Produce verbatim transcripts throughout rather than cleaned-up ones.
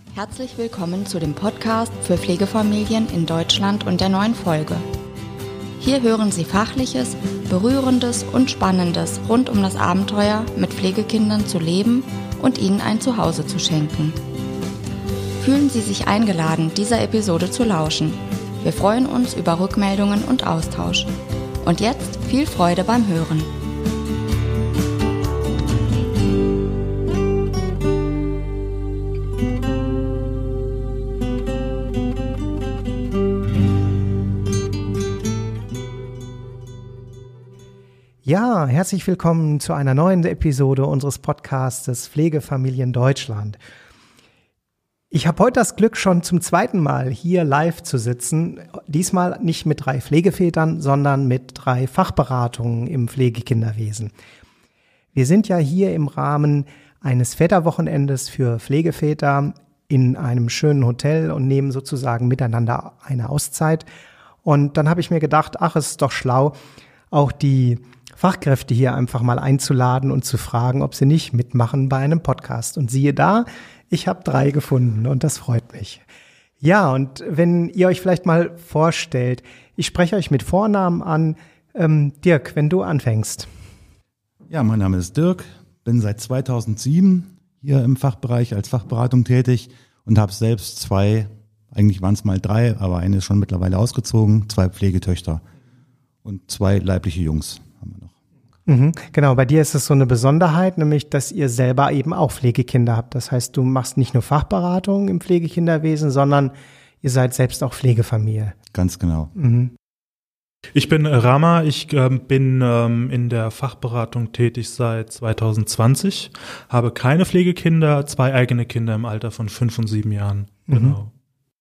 Herzlich willkommen zu dem Podcast für Pflegefamilien in Deutschland und der neuen Folge. Hier hören Sie Fachliches, Berührendes und Spannendes rund um das Abenteuer, mit Pflegekindern zu leben und ihnen ein Zuhause zu schenken. Fühlen Sie sich eingeladen, dieser Episode zu lauschen. Wir freuen uns über Rückmeldungen und Austausch. Und jetzt viel Freude beim Hören. Ja, herzlich willkommen zu einer neuen Episode unseres Podcastes Pflegefamilien Deutschland. Ich habe heute das Glück, schon zum zweiten Mal hier live zu sitzen. Diesmal nicht mit drei Pflegevätern, sondern mit drei Fachberatungen im Pflegekinderwesen. Wir sind ja hier im Rahmen eines Väterwochenendes für Pflegeväter in einem schönen Hotel und nehmen sozusagen miteinander eine Auszeit. Und dann habe ich mir gedacht, ach, es ist doch schlau, auch die Fachkräfte hier einfach mal einzuladen und zu fragen, ob sie nicht mitmachen bei einem Podcast. Und siehe da, ich habe drei gefunden und das freut mich. Ja, und wenn ihr euch vielleicht mal vorstellt, ich spreche euch mit Vornamen an. Ähm, Dirk, wenn du anfängst. Ja, mein Name ist Dirk, bin seit zweitausendsieben hier im Fachbereich als Fachberatung tätig und habe selbst zwei, eigentlich waren es mal drei, aber eine ist schon mittlerweile ausgezogen, zwei Pflegetöchter und zwei leibliche Jungs haben wir noch. Mhm, genau, bei dir ist es so eine Besonderheit, nämlich, dass ihr selber eben auch Pflegekinder habt. Das heißt, du machst nicht nur Fachberatung im Pflegekinderwesen, sondern ihr seid selbst auch Pflegefamilie. Ganz genau. Mhm. Ich bin Rama, ich äh, bin ähm, in der Fachberatung tätig seit zweitausendzwanzig, habe keine Pflegekinder, zwei eigene Kinder im Alter von fünf und sieben Jahren. Mhm. Genau.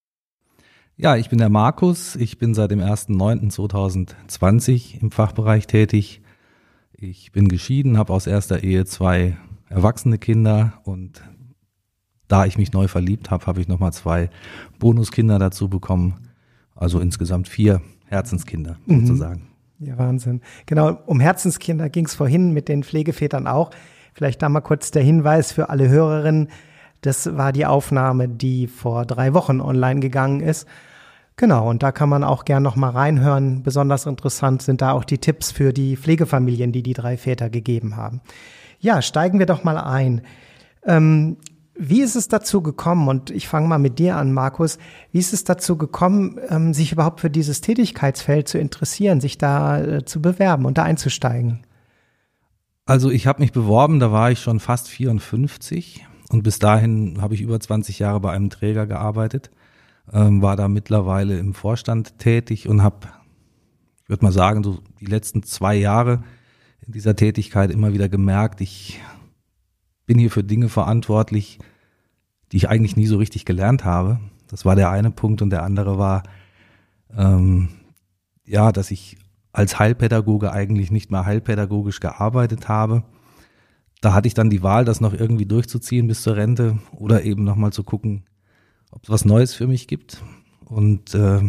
Ja, ich bin der Markus, ich bin seit dem ersten neunten zweitausendzwanzig im Fachbereich tätig. Ich bin geschieden, habe aus erster Ehe zwei erwachsene Kinder und da ich mich neu verliebt habe, habe ich nochmal zwei Bonuskinder dazu bekommen. Also insgesamt vier Herzenskinder sozusagen. Ja, Wahnsinn. Genau, um Herzenskinder ging es vorhin mit den Pflegevätern auch. Vielleicht da mal kurz der Hinweis für alle Hörerinnen. Das war die Aufnahme, die vor drei Wochen online gegangen ist. Genau, und da kann man auch gern noch mal reinhören. Besonders interessant sind da auch die Tipps für die Pflegefamilien, die die drei Väter gegeben haben. Ja, steigen wir doch mal ein. Ähm, wie ist es dazu gekommen, und ich fange mal mit dir an, Markus, wie ist es dazu gekommen, ähm, sich überhaupt für dieses Tätigkeitsfeld zu interessieren, sich da äh, zu bewerben und da einzusteigen? Also ich habe mich beworben, da war ich schon fast vierundfünfzig und bis dahin habe ich über zwanzig Jahre bei einem Träger gearbeitet. Ähm, war da mittlerweile im Vorstand tätig und habe, ich würde mal sagen, so die letzten zwei Jahre in dieser Tätigkeit immer wieder gemerkt, ich bin hier für Dinge verantwortlich, die ich eigentlich nie so richtig gelernt habe. Das war der eine Punkt, und der andere war, ähm, ja, dass ich als Heilpädagoge eigentlich nicht mehr heilpädagogisch gearbeitet habe. Da hatte ich dann die Wahl, das noch irgendwie durchzuziehen bis zur Rente oder eben nochmal zu gucken, ob es was Neues für mich gibt. Und äh,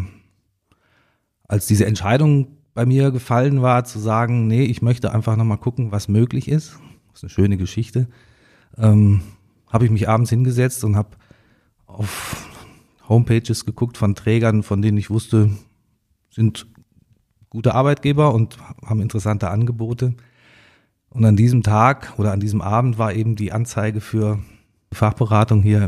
als diese Entscheidung bei mir gefallen war, zu sagen, nee, ich möchte einfach nochmal gucken, was möglich ist, das ist eine schöne Geschichte, ähm, habe ich mich abends hingesetzt und habe auf Homepages geguckt von Trägern, von denen ich wusste, sind gute Arbeitgeber und haben interessante Angebote. Und an diesem Tag oder an diesem Abend war eben die Anzeige für Fachberatung hier.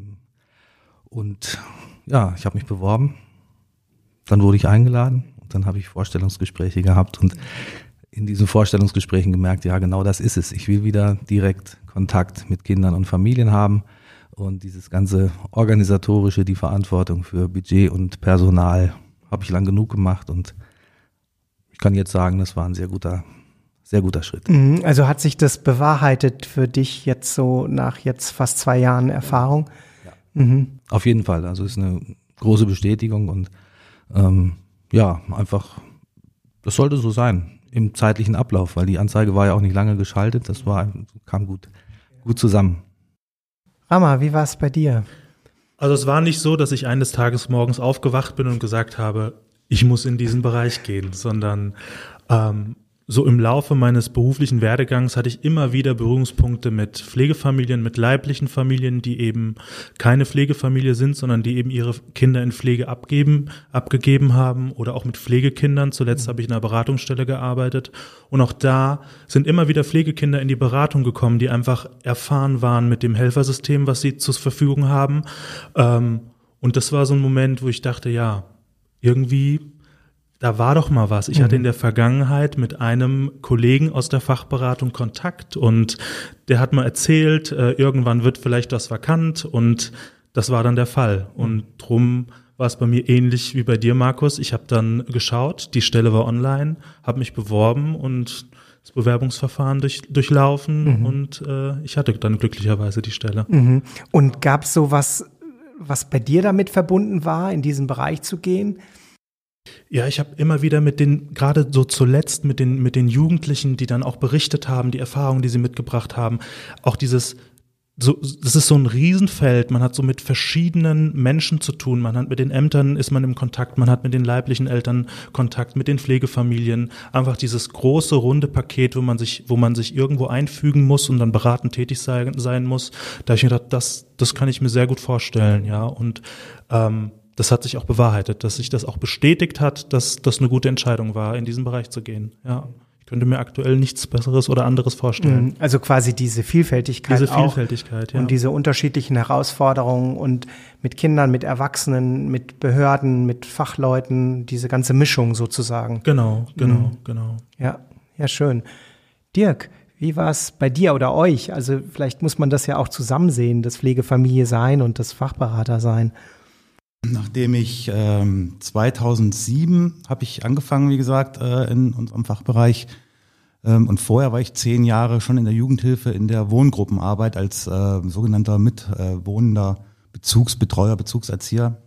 Und ja, ich habe mich beworben, dann wurde ich eingeladen und dann habe ich Vorstellungsgespräche gehabt und in diesen Vorstellungsgesprächen gemerkt, ja, genau das ist es. Ich will wieder direkt Kontakt mit Kindern und Familien haben und dieses ganze Organisatorische, die Verantwortung für Budget und Personal habe ich lang genug gemacht und ich kann jetzt sagen, das war ein sehr guter, sehr guter Schritt. Also hat sich das bewahrheitet für dich jetzt so nach jetzt fast zwei Jahren Erfahrung? Mhm. Auf jeden Fall, also ist eine große Bestätigung und ähm, ja, einfach, das sollte so sein im zeitlichen Ablauf, weil die Anzeige war ja auch nicht lange geschaltet, das war, kam gut, gut zusammen. Rama, wie war es bei dir? Also es war nicht so, dass ich eines Tages morgens aufgewacht bin und gesagt habe, ich muss in diesen Bereich gehen, sondern ähm, so im Laufe meines beruflichen Werdegangs hatte ich immer wieder Berührungspunkte mit Pflegefamilien, mit leiblichen Familien, die eben keine Pflegefamilie sind, sondern die eben ihre Kinder in Pflege abgeben, abgegeben haben, oder auch mit Pflegekindern. Zuletzt habe ich in einer Beratungsstelle gearbeitet, und auch da sind immer wieder Pflegekinder in die Beratung gekommen, die einfach erfahren waren mit dem Helfersystem, was sie zur Verfügung haben. Und das war so ein Moment, wo ich dachte, ja, irgendwie da war doch mal was. Ich hatte in der Vergangenheit mit einem Kollegen aus der Fachberatung Kontakt, und der hat mal erzählt, äh, irgendwann wird vielleicht das vakant, und das war dann der Fall. Und drum war es bei mir ähnlich wie bei dir, Markus. Ich habe dann geschaut, die Stelle war online, habe mich beworben und das Bewerbungsverfahren durch, durchlaufen mhm. und äh, ich hatte dann glücklicherweise die Stelle. Mhm. Und gab es sowas, was bei dir damit verbunden war, in diesen Bereich zu gehen? Ja, ich habe immer wieder mit den, gerade so zuletzt mit den mit den Jugendlichen, die dann auch berichtet haben, die Erfahrungen, die sie mitgebracht haben, auch dieses, so, das ist so ein Riesenfeld, man hat so mit verschiedenen Menschen zu tun, man hat mit den Ämtern, ist man im Kontakt, man hat mit den leiblichen Eltern Kontakt, mit den Pflegefamilien, einfach dieses große, runde Paket, wo man sich, wo man sich irgendwo einfügen muss und dann beratend tätig sein, sein muss. Da habe ich mir gedacht, das, das kann ich mir sehr gut vorstellen, ja, und ähm, das hat sich auch bewahrheitet, dass sich das auch bestätigt hat, dass das eine gute Entscheidung war, in diesen Bereich zu gehen. Ja, ich könnte mir aktuell nichts Besseres oder anderes vorstellen. Also quasi diese Vielfältigkeit, diese Vielfältigkeit, auch, ja. Und diese unterschiedlichen Herausforderungen und mit Kindern, mit Erwachsenen, mit Behörden, mit Fachleuten, diese ganze Mischung sozusagen. Genau, genau, mhm. genau. Ja, ja, schön. Dirk, wie war es bei dir oder euch? Also vielleicht muss man das ja auch zusammen sehen, das Pflegefamilie sein und das Fachberater sein. Nachdem ich ähm, zweitausendsieben habe ich angefangen, wie gesagt, äh, in unserem Fachbereich. Ähm, und vorher war ich zehn Jahre schon in der Jugendhilfe in der Wohngruppenarbeit als äh, sogenannter mitwohnender Bezugsbetreuer, Bezugserzieher.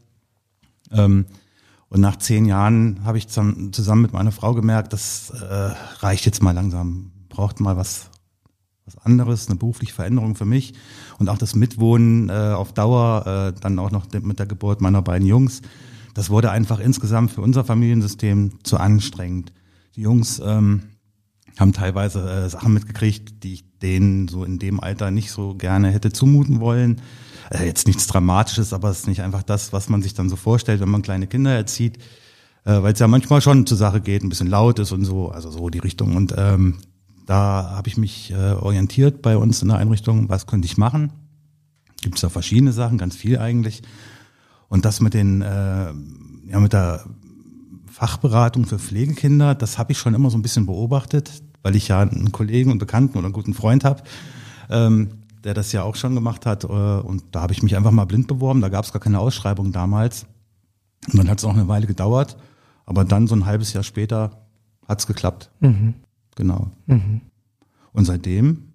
Ähm, und nach zehn Jahren habe ich dann zusammen mit meiner Frau gemerkt, das äh, reicht jetzt mal langsam, braucht mal was was anderes, eine berufliche Veränderung für mich, und auch das Mitwohnen äh, auf Dauer, äh, dann auch noch mit der Geburt meiner beiden Jungs, das wurde einfach insgesamt für unser Familiensystem zu anstrengend. Die Jungs ähm, haben teilweise äh, Sachen mitgekriegt, die ich denen so in dem Alter nicht so gerne hätte zumuten wollen. Äh, jetzt nichts Dramatisches, aber es ist nicht einfach das, was man sich dann so vorstellt, wenn man kleine Kinder erzieht, äh, weil es ja manchmal schon zur Sache geht, ein bisschen laut ist und so, also so die Richtung. Und ähm, da habe ich mich äh, orientiert bei uns in der Einrichtung, was könnte ich machen. Gibt es da verschiedene Sachen, ganz viel eigentlich. Und das mit den, äh, ja, mit der Fachberatung für Pflegekinder, das habe ich schon immer so ein bisschen beobachtet, weil ich ja einen Kollegen und Bekannten oder einen guten Freund habe, ähm, der das ja auch schon gemacht hat. Äh, und da habe ich mich einfach mal blind beworben. Da gab es gar keine Ausschreibung damals. Und dann hat es auch eine Weile gedauert. Aber dann so ein halbes Jahr später hat es geklappt. Mhm. Genau. Mhm. Und seitdem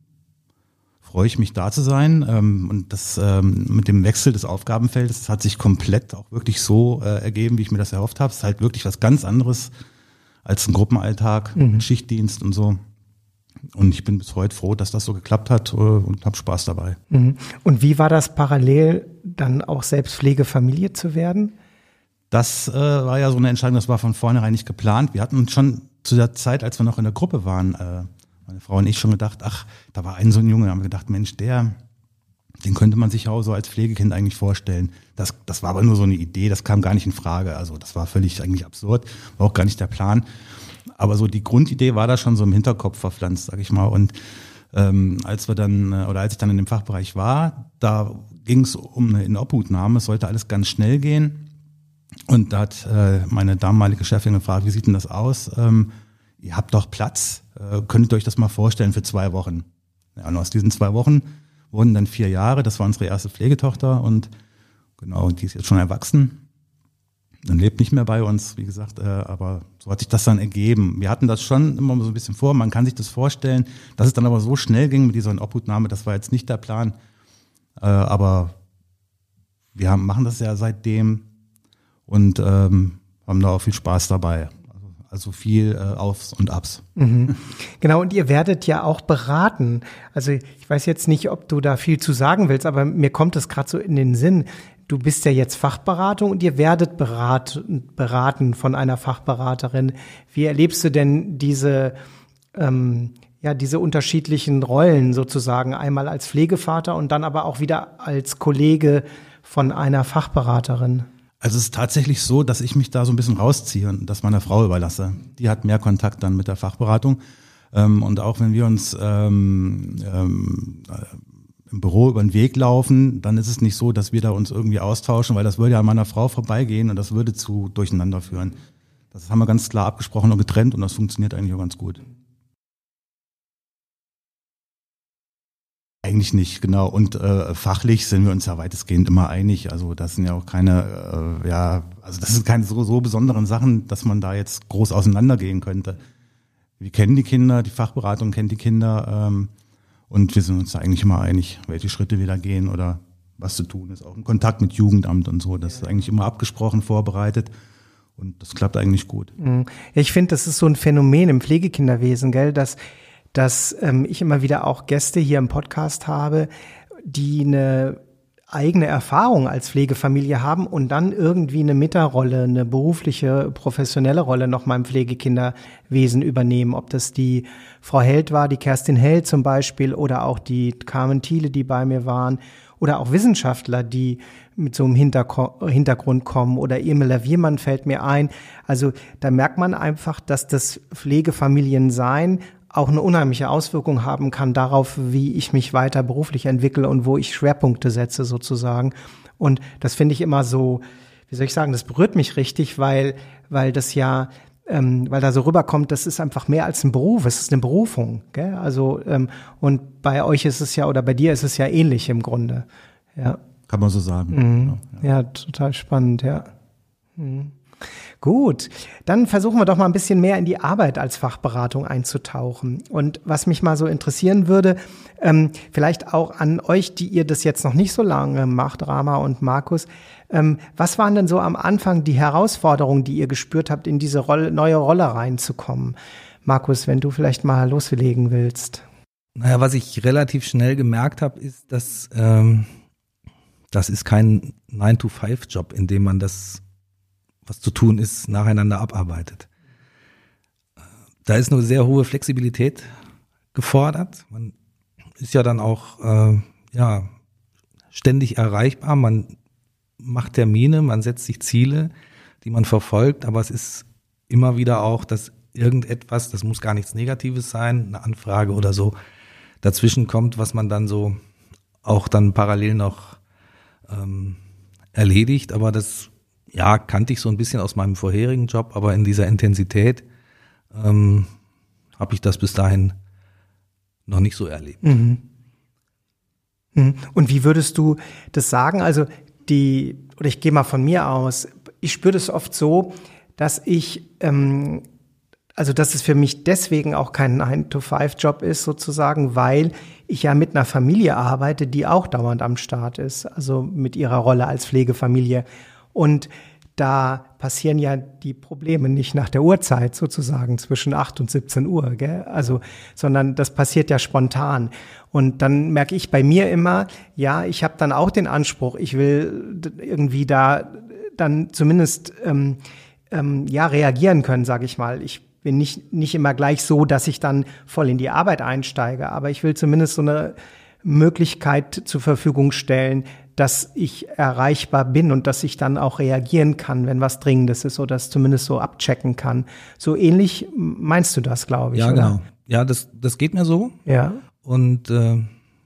freue ich mich, da zu sein. Ähm, und das ähm, mit dem Wechsel des Aufgabenfeldes, das hat sich komplett auch wirklich so äh, ergeben, wie ich mir das erhofft habe. Es ist halt wirklich was ganz anderes als ein Gruppenalltag, mhm. Schichtdienst und so. Und ich bin bis heute froh, dass das so geklappt hat äh, und habe Spaß dabei. Mhm. Und wie war das parallel, dann auch selbst Pflegefamilie zu werden? Das äh, war ja so eine Entscheidung, das war von vornherein nicht geplant. Wir hatten uns schon zu der Zeit, als wir noch in der Gruppe waren, äh, meine Frau und ich schon gedacht, ach, da war ein so ein Junge, da haben wir gedacht, Mensch, der, den könnte man sich auch so als Pflegekind eigentlich vorstellen. Das, das war aber nur so eine Idee, das kam gar nicht in Frage. Also das war völlig eigentlich absurd, war auch gar nicht der Plan. Aber so die Grundidee war da schon so im Hinterkopf verpflanzt, sag ich mal. Und ähm, als wir dann, oder als ich dann in dem Fachbereich war, da ging es um eine Inobhutnahme, es sollte alles ganz schnell gehen. Und da hat äh, meine damalige Chefin gefragt, wie sieht denn das aus? Ähm, ihr habt doch Platz, äh, könntet ihr euch das mal vorstellen für zwei Wochen? Ja, und aus diesen zwei Wochen wurden dann vier Jahre, das war unsere erste Pflegetochter und genau, die ist jetzt schon erwachsen und lebt nicht mehr bei uns, wie gesagt, äh, aber so hat sich das dann ergeben. Wir hatten das schon immer so ein bisschen vor, man kann sich das vorstellen, dass es dann aber so schnell ging mit dieser Inobhutnahme, das war jetzt nicht der Plan, äh, aber wir haben, machen das ja seitdem und ähm, haben da auch viel Spaß dabei. Also, also viel äh, Aufs und Abs. Mhm. Genau, und ihr werdet ja auch beraten. Also ich weiß jetzt nicht, ob du da viel zu sagen willst, aber mir kommt es gerade so in den Sinn. Du bist ja jetzt Fachberatung und ihr werdet berat, beraten von einer Fachberaterin. Wie erlebst du denn diese ähm, ja, diese unterschiedlichen Rollen sozusagen, einmal als Pflegevater und dann aber auch wieder als Kollege von einer Fachberaterin? Also es ist tatsächlich so, dass ich mich da so ein bisschen rausziehe und das meiner Frau überlasse. Die hat mehr Kontakt dann mit der Fachberatung. Ähm, und auch wenn wir uns ähm, ähm, im Büro über den Weg laufen, dann ist es nicht so, dass wir da uns irgendwie austauschen, weil das würde ja an meiner Frau vorbeigehen und das würde zu Durcheinander führen. Das haben wir ganz klar abgesprochen und getrennt und das funktioniert eigentlich auch ganz gut. Eigentlich nicht, genau. Und äh, fachlich sind wir uns ja weitestgehend immer einig. Also das sind ja auch keine, äh, ja, also das sind keine so, so besonderen Sachen, dass man da jetzt groß auseinandergehen könnte. Wir kennen die Kinder, die Fachberatung kennt die Kinder ähm, und wir sind uns da eigentlich immer einig, welche Schritte wir da gehen oder was zu tun ist. Auch im Kontakt mit Jugendamt und so, das ist eigentlich immer abgesprochen, vorbereitet. Und das klappt eigentlich gut. Ich finde, das ist so ein Phänomen im Pflegekinderwesen, gell, dass dass ähm, ich immer wieder auch Gäste hier im Podcast habe, die eine eigene Erfahrung als Pflegefamilie haben und dann irgendwie eine Meta-Rolle, eine berufliche, professionelle Rolle nochmal im Pflegekinderwesen übernehmen. Ob das die Frau Held war, die Kerstin Held zum Beispiel, oder auch die Carmen Thiele, die bei mir waren, oder auch Wissenschaftler, die mit so einem Hinterko- Hintergrund kommen, oder Emil Laviermann fällt mir ein. Also da merkt man einfach, dass das Pflegefamiliensein auch eine unheimliche Auswirkung haben kann darauf, wie ich mich weiter beruflich entwickle und wo ich Schwerpunkte setze sozusagen. Und das finde ich immer so, wie soll ich sagen, das berührt mich richtig, weil weil das ja, ähm, weil da so rüberkommt, das ist einfach mehr als ein Beruf, es ist eine Berufung, gell? Also ähm, und bei euch ist es ja, oder bei dir ist es ja ähnlich im Grunde. Ja. Kann man so sagen. Mhm. Ja. ja, total spannend, ja. Mhm. Gut, dann versuchen wir doch mal ein bisschen mehr in die Arbeit als Fachberatung einzutauchen. Und was mich mal so interessieren würde, ähm, vielleicht auch an euch, die ihr das jetzt noch nicht so lange macht, Rama und Markus, ähm, was waren denn so am Anfang die Herausforderungen, die ihr gespürt habt, in diese Rolle, neue Rolle reinzukommen? Markus, wenn du vielleicht mal loslegen willst. Naja, was ich relativ schnell gemerkt habe, ist, dass ähm, das ist kein nine to five Job, in dem man das, was zu tun ist, nacheinander abarbeitet. Da ist eine sehr hohe Flexibilität gefordert. Man ist ja dann auch äh, ja ständig erreichbar. Man macht Termine, man setzt sich Ziele, die man verfolgt, aber es ist immer wieder auch, dass irgendetwas, das muss gar nichts Negatives sein, eine Anfrage oder so, dazwischen kommt, was man dann so auch dann parallel noch ähm, erledigt. Aber das ja, kannte ich so ein bisschen aus meinem vorherigen Job, aber in dieser Intensität ähm, habe ich das bis dahin noch nicht so erlebt. Mhm. Mhm. Und wie würdest du das sagen? Also die, oder ich gehe mal von mir aus, ich spüre das oft so, dass ich, ähm, also dass es für mich deswegen auch kein nine to five Job ist sozusagen, weil ich ja mit einer Familie arbeite, die auch dauernd am Start ist, also mit ihrer Rolle als Pflegefamilie. Und da passieren ja die Probleme nicht nach der Uhrzeit sozusagen zwischen acht und siebzehn Uhr, gell? Also, sondern das passiert ja spontan. Und dann merke ich bei mir immer, ja, ich habe dann auch den Anspruch, ich will irgendwie da dann zumindest ähm, ähm, ja reagieren können, sage ich mal. Ich bin nicht nicht immer gleich so, dass ich dann voll in die Arbeit einsteige, aber ich will zumindest so eine Möglichkeit zur Verfügung stellen, dass ich erreichbar bin und dass ich dann auch reagieren kann, wenn was Dringendes ist oder das zumindest so abchecken kann. So ähnlich meinst du das, glaube ich, ja, oder? Genau. Ja, das, das geht mir so. Ja. Und äh,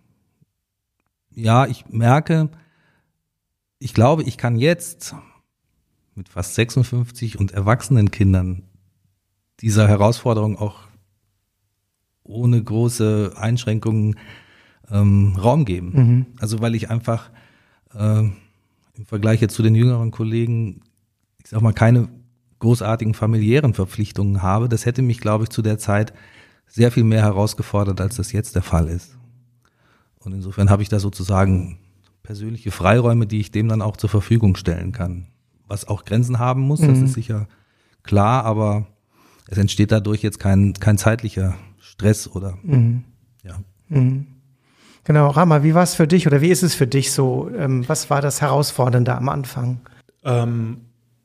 ja, ich merke, ich glaube, ich kann jetzt mit fast sechsundfünfzig und erwachsenen Kindern dieser Herausforderung auch ohne große Einschränkungen ähm, Raum geben. Mhm. Also weil ich einfach äh, im Vergleich jetzt zu den jüngeren Kollegen, ich sag mal, keine großartigen familiären Verpflichtungen habe. Das hätte mich, glaube ich, zu der Zeit sehr viel mehr herausgefordert, als das jetzt der Fall ist. Und insofern habe ich da sozusagen persönliche Freiräume, die ich dem dann auch zur Verfügung stellen kann. Was auch Grenzen haben muss, mhm. das ist sicher klar, aber es entsteht dadurch jetzt kein, kein zeitlicher Stress oder mhm. ja. Mhm. Genau, Rama, wie war es für dich oder wie ist es für dich so? Ähm, was war das Herausfordernde am Anfang? Ähm,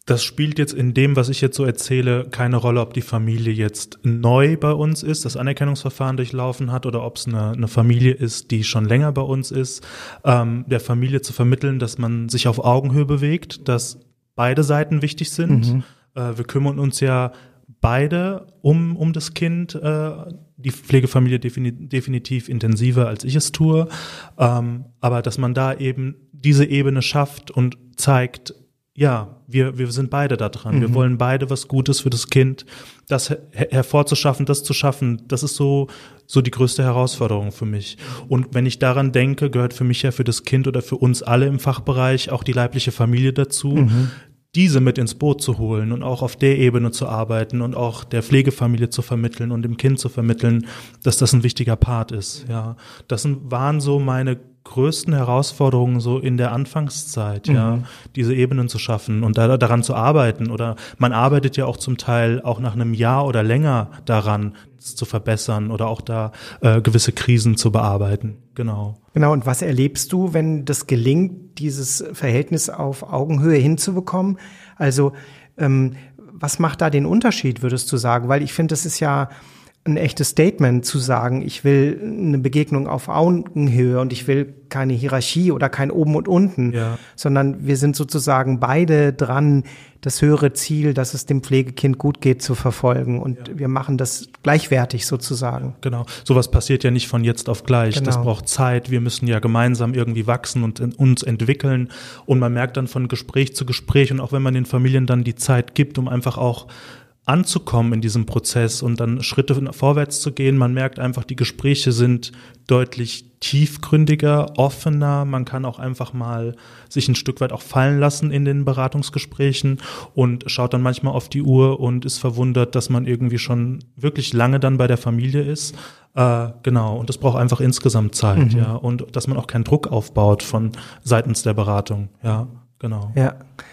Das spielt jetzt in dem, was ich jetzt so erzähle, keine Rolle, ob die Familie jetzt neu bei uns ist, das Anerkennungsverfahren durchlaufen hat oder ob es eine, eine Familie ist, die schon länger bei uns ist, ähm, der Familie zu vermitteln, dass man sich auf Augenhöhe bewegt, dass beide Seiten wichtig sind. Mhm. Äh, wir kümmern uns ja beide um, um das Kind, äh, die Pflegefamilie defini- definitiv intensiver, als ich es tue, ähm, aber dass man da eben diese Ebene schafft und zeigt, ja, wir, wir sind beide da dran. Mhm. Wir wollen beide was Gutes für das Kind. Das her- hervorzuschaffen, das zu schaffen, das ist so, so die größte Herausforderung für mich. Und wenn ich daran denke, gehört für mich ja für das Kind oder für uns alle im Fachbereich auch die leibliche Familie dazu, mhm. diese mit ins Boot zu holen und auch auf der Ebene zu arbeiten und auch der Pflegefamilie zu vermitteln und dem Kind zu vermitteln, dass das ein wichtiger Part ist. Ja, das sind, waren so meine größten Herausforderungen so in der Anfangszeit, mhm. ja, diese Ebenen zu schaffen und da, daran zu arbeiten. Oder man arbeitet ja auch zum Teil auch nach einem Jahr oder länger daran, es zu verbessern oder auch da äh, gewisse Krisen zu bearbeiten. Genau. Genau, und was erlebst du, wenn das gelingt, dieses Verhältnis auf Augenhöhe hinzubekommen? Also ähm, was macht da den Unterschied, würdest du sagen? Weil ich finde, das ist ja ein echtes Statement zu sagen, ich will eine Begegnung auf Augenhöhe und ich will keine Hierarchie oder kein Oben und Unten, ja. sondern wir sind sozusagen beide dran, das höhere Ziel, dass es dem Pflegekind gut geht, zu verfolgen und ja. wir machen das gleichwertig sozusagen. Genau, sowas passiert ja nicht von jetzt auf gleich, genau. Das braucht Zeit, wir müssen ja gemeinsam irgendwie wachsen und in uns entwickeln und man merkt dann von Gespräch zu Gespräch und auch wenn man den Familien dann die Zeit gibt, um einfach auch anzukommen in diesem Prozess und dann Schritte vorwärts zu gehen. Man merkt einfach, die Gespräche sind deutlich tiefgründiger, offener. Man kann auch einfach mal sich ein Stück weit auch fallen lassen in den Beratungsgesprächen und schaut dann manchmal auf die Uhr und ist verwundert, dass man irgendwie schon wirklich lange dann bei der Familie ist. Äh, genau. Und das braucht einfach insgesamt Zeit, mhm. ja. Und dass man auch keinen Druck aufbaut von seitens der Beratung. Ja, genau. Ja.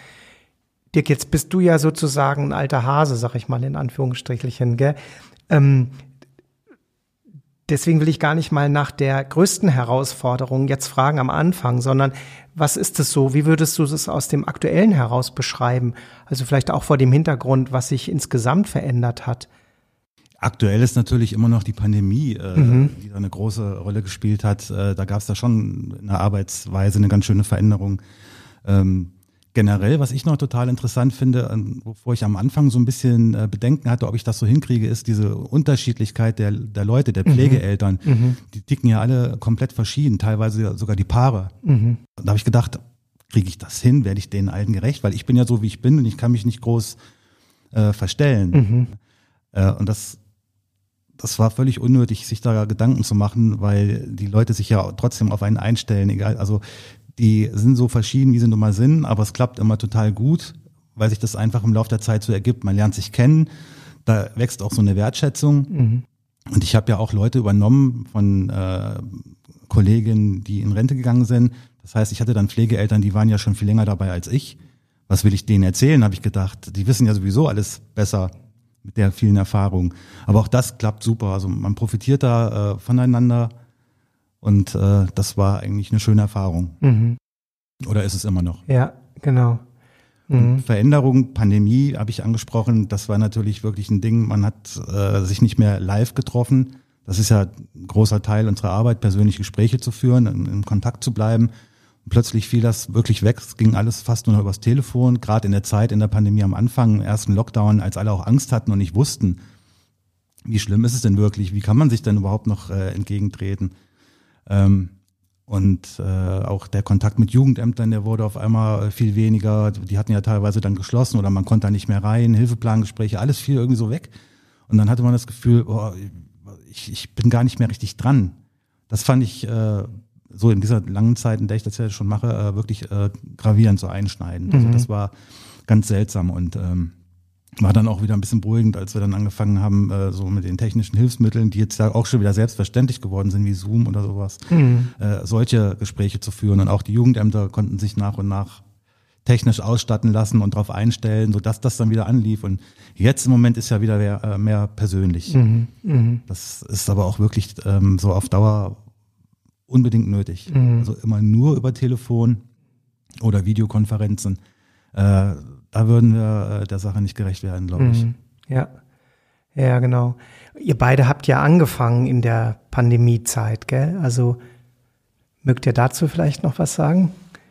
Dirk, jetzt bist du ja sozusagen ein alter Hase, sag ich mal in Anführungsstrichelchen, gell? Ähm, deswegen will ich gar nicht mal nach der größten Herausforderung jetzt fragen am Anfang, sondern was ist es so? Wie würdest du es aus dem Aktuellen heraus beschreiben? Also vielleicht auch vor dem Hintergrund, was sich insgesamt verändert hat. Aktuell ist natürlich immer noch die Pandemie, äh, mhm. die da eine große Rolle gespielt hat. Äh, da gab es da schon in der Arbeitsweise eine ganz schöne Veränderung. Ähm, Generell, was ich noch total interessant finde, wovor ich am Anfang so ein bisschen äh, Bedenken hatte, ob ich das so hinkriege, ist diese Unterschiedlichkeit der, der Leute, der Pflegeeltern. Mhm. Die ticken ja alle komplett verschieden, teilweise sogar die Paare. Mhm. Da habe ich gedacht, kriege ich das hin, werde ich denen allen gerecht? Weil ich bin ja so, wie ich bin und ich kann mich nicht groß äh, verstellen. Mhm. Äh, und das, das war völlig unnötig, sich da Gedanken zu machen, weil die Leute sich ja trotzdem auf einen einstellen, egal, also die sind so verschieden, wie sie nun mal sind, aber es klappt immer total gut, weil sich das einfach im Laufe der Zeit so ergibt. Man lernt sich kennen, da wächst auch so eine Wertschätzung. Mhm. Und ich habe ja auch Leute übernommen von äh, Kolleginnen, die in Rente gegangen sind. Das heißt, ich hatte dann Pflegeeltern, die waren ja schon viel länger dabei als ich. Was will ich denen erzählen, habe ich gedacht. Die wissen ja sowieso alles besser mit der vielen Erfahrung. Aber auch das klappt super. Also man profitiert da äh, voneinander. Und äh, das war eigentlich eine schöne Erfahrung. Mhm. Oder ist es immer noch? Ja, genau. Mhm. Veränderung, Pandemie habe ich angesprochen. Das war natürlich wirklich ein Ding. Man hat äh, sich nicht mehr live getroffen. Das ist ja ein großer Teil unserer Arbeit, persönliche Gespräche zu führen, in, in Kontakt zu bleiben. Und plötzlich fiel das wirklich weg. Es ging alles fast nur noch übers Telefon. Gerade in der Zeit, in der Pandemie am Anfang, im ersten Lockdown, als alle auch Angst hatten und nicht wussten, wie schlimm ist es denn wirklich? Wie kann man sich denn überhaupt noch äh, entgegentreten? Ähm, und äh, auch der Kontakt mit Jugendämtern, der wurde auf einmal viel weniger. Die hatten ja teilweise dann geschlossen oder man konnte da nicht mehr rein. Hilfeplangespräche, alles fiel irgendwie so weg. Und dann hatte man das Gefühl, oh, ich, ich bin gar nicht mehr richtig dran. Das fand ich äh, so in dieser langen Zeit, in der ich das ja schon mache, äh, wirklich äh, gravierend, so einschneidend. Mhm. Also das war ganz seltsam und ähm, war dann auch wieder ein bisschen beruhigend, als wir dann angefangen haben, äh, so mit den technischen Hilfsmitteln, die jetzt ja auch schon wieder selbstverständlich geworden sind, wie Zoom oder sowas, mhm. äh, solche Gespräche zu führen. Und auch die Jugendämter konnten sich nach und nach technisch ausstatten lassen und darauf einstellen, sodass das dann wieder anlief. Und jetzt im Moment ist ja wieder mehr, äh, mehr persönlich. Mhm. Mhm. Das ist aber auch wirklich ähm, so auf Dauer unbedingt nötig. Mhm. Also immer nur über Telefon oder Videokonferenzen. Äh, da würden wir äh, der Sache nicht gerecht werden, glaube ich. Mhm. Ja, ja, genau. Ihr beide habt ja angefangen in der Pandemiezeit, gell? Also mögt ihr dazu vielleicht noch was sagen?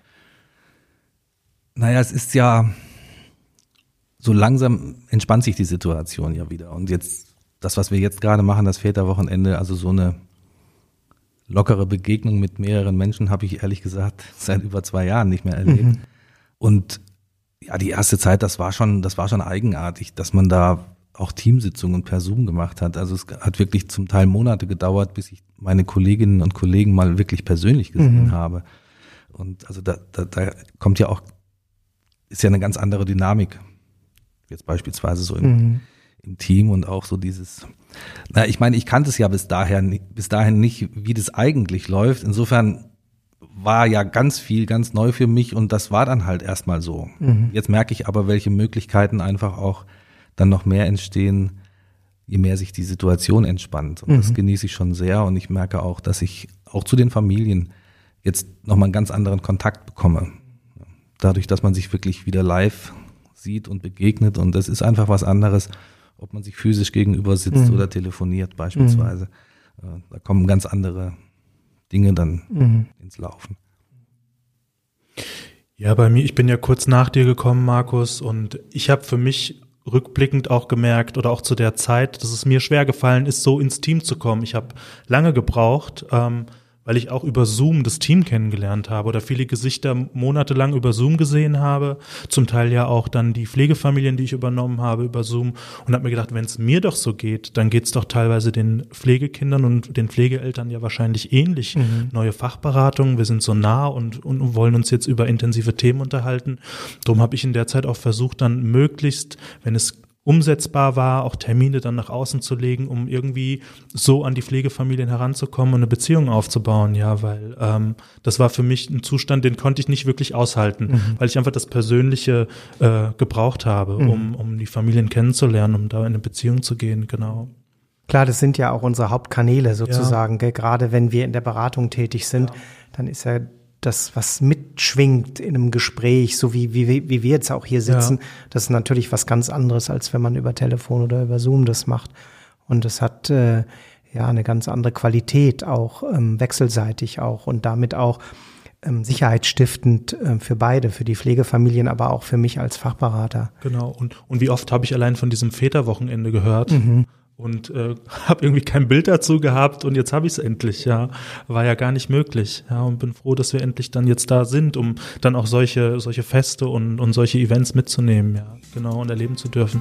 Naja, es ist ja, so langsam entspannt sich die Situation ja wieder. Und jetzt, das, was wir jetzt gerade machen, das Väterwochenende, also so eine lockere Begegnung mit mehreren Menschen, habe ich ehrlich gesagt seit über zwei Jahren nicht mehr erlebt. Mhm. Und ja, die erste Zeit, das war schon, das war schon eigenartig, dass man da auch Teamsitzungen per Zoom gemacht hat. Also es hat wirklich zum Teil Monate gedauert, bis ich meine Kolleginnen und Kollegen mal wirklich persönlich gesehen mhm. habe. Und also da, da, da kommt ja auch, ist ja eine ganz andere Dynamik. Jetzt beispielsweise so im, mhm. im Team und auch so dieses, na, ich meine, ich kannte es ja bis dahin, bis dahin nicht, wie das eigentlich läuft. Insofern war ja ganz viel ganz neu für mich und das war dann halt erstmal so. Mhm. Jetzt merke ich aber, welche Möglichkeiten einfach auch dann noch mehr entstehen, je mehr sich die Situation entspannt. Und mhm. das genieße ich schon sehr und ich merke auch, dass ich auch zu den Familien jetzt nochmal einen ganz anderen Kontakt bekomme. Dadurch, dass man sich wirklich wieder live sieht und begegnet und das ist einfach was anderes, ob man sich physisch gegenüber sitzt mhm. oder telefoniert beispielsweise. Mhm. Da kommen ganz andere Dinge dann mhm. ins Laufen. Ja, bei mir, ich bin ja kurz nach dir gekommen, Markus, und ich habe für mich rückblickend auch gemerkt oder auch zu der Zeit, dass es mir schwer gefallen ist, so ins Team zu kommen. Ich habe lange gebraucht, ähm, weil ich auch über Zoom das Team kennengelernt habe oder viele Gesichter monatelang über Zoom gesehen habe, zum Teil ja auch dann die Pflegefamilien, die ich übernommen habe über Zoom und habe mir gedacht, wenn es mir doch so geht, dann geht es doch teilweise den Pflegekindern und den Pflegeeltern ja wahrscheinlich ähnlich. Mhm. Neue Fachberatungen, wir sind so nah und, und wollen uns jetzt über intensive Themen unterhalten. Darum habe ich in der Zeit auch versucht, dann möglichst, wenn es umsetzbar war, auch Termine dann nach außen zu legen, um irgendwie so an die Pflegefamilien heranzukommen und eine Beziehung aufzubauen, ja, weil ähm, das war für mich ein Zustand, den konnte ich nicht wirklich aushalten, mhm. weil ich einfach das Persönliche äh, gebraucht habe, mhm. um, um die Familien kennenzulernen, um da in eine Beziehung zu gehen, genau. Klar, das sind ja auch unsere Hauptkanäle sozusagen, ja. gell? Gerade wenn wir in der Beratung tätig sind, ja. dann ist ja das, was mitschwingt in einem Gespräch, so wie, wie, wie wir jetzt auch hier sitzen, ja. das ist natürlich was ganz anderes, als wenn man über Telefon oder über Zoom das macht. Und es hat äh, ja eine ganz andere Qualität auch, ähm, wechselseitig auch und damit auch ähm, sicherheitsstiftend äh, für beide, für die Pflegefamilien, aber auch für mich als Fachberater. Genau. Und, und wie oft habe ich allein von diesem Väterwochenende gehört? Mhm. Und äh, habe irgendwie kein Bild dazu gehabt und jetzt habe ich es endlich, ja. War ja gar nicht möglich, ja, und bin froh, dass wir endlich dann jetzt da sind, um dann auch solche solche Feste und und solche Events mitzunehmen, ja, genau, und erleben zu dürfen.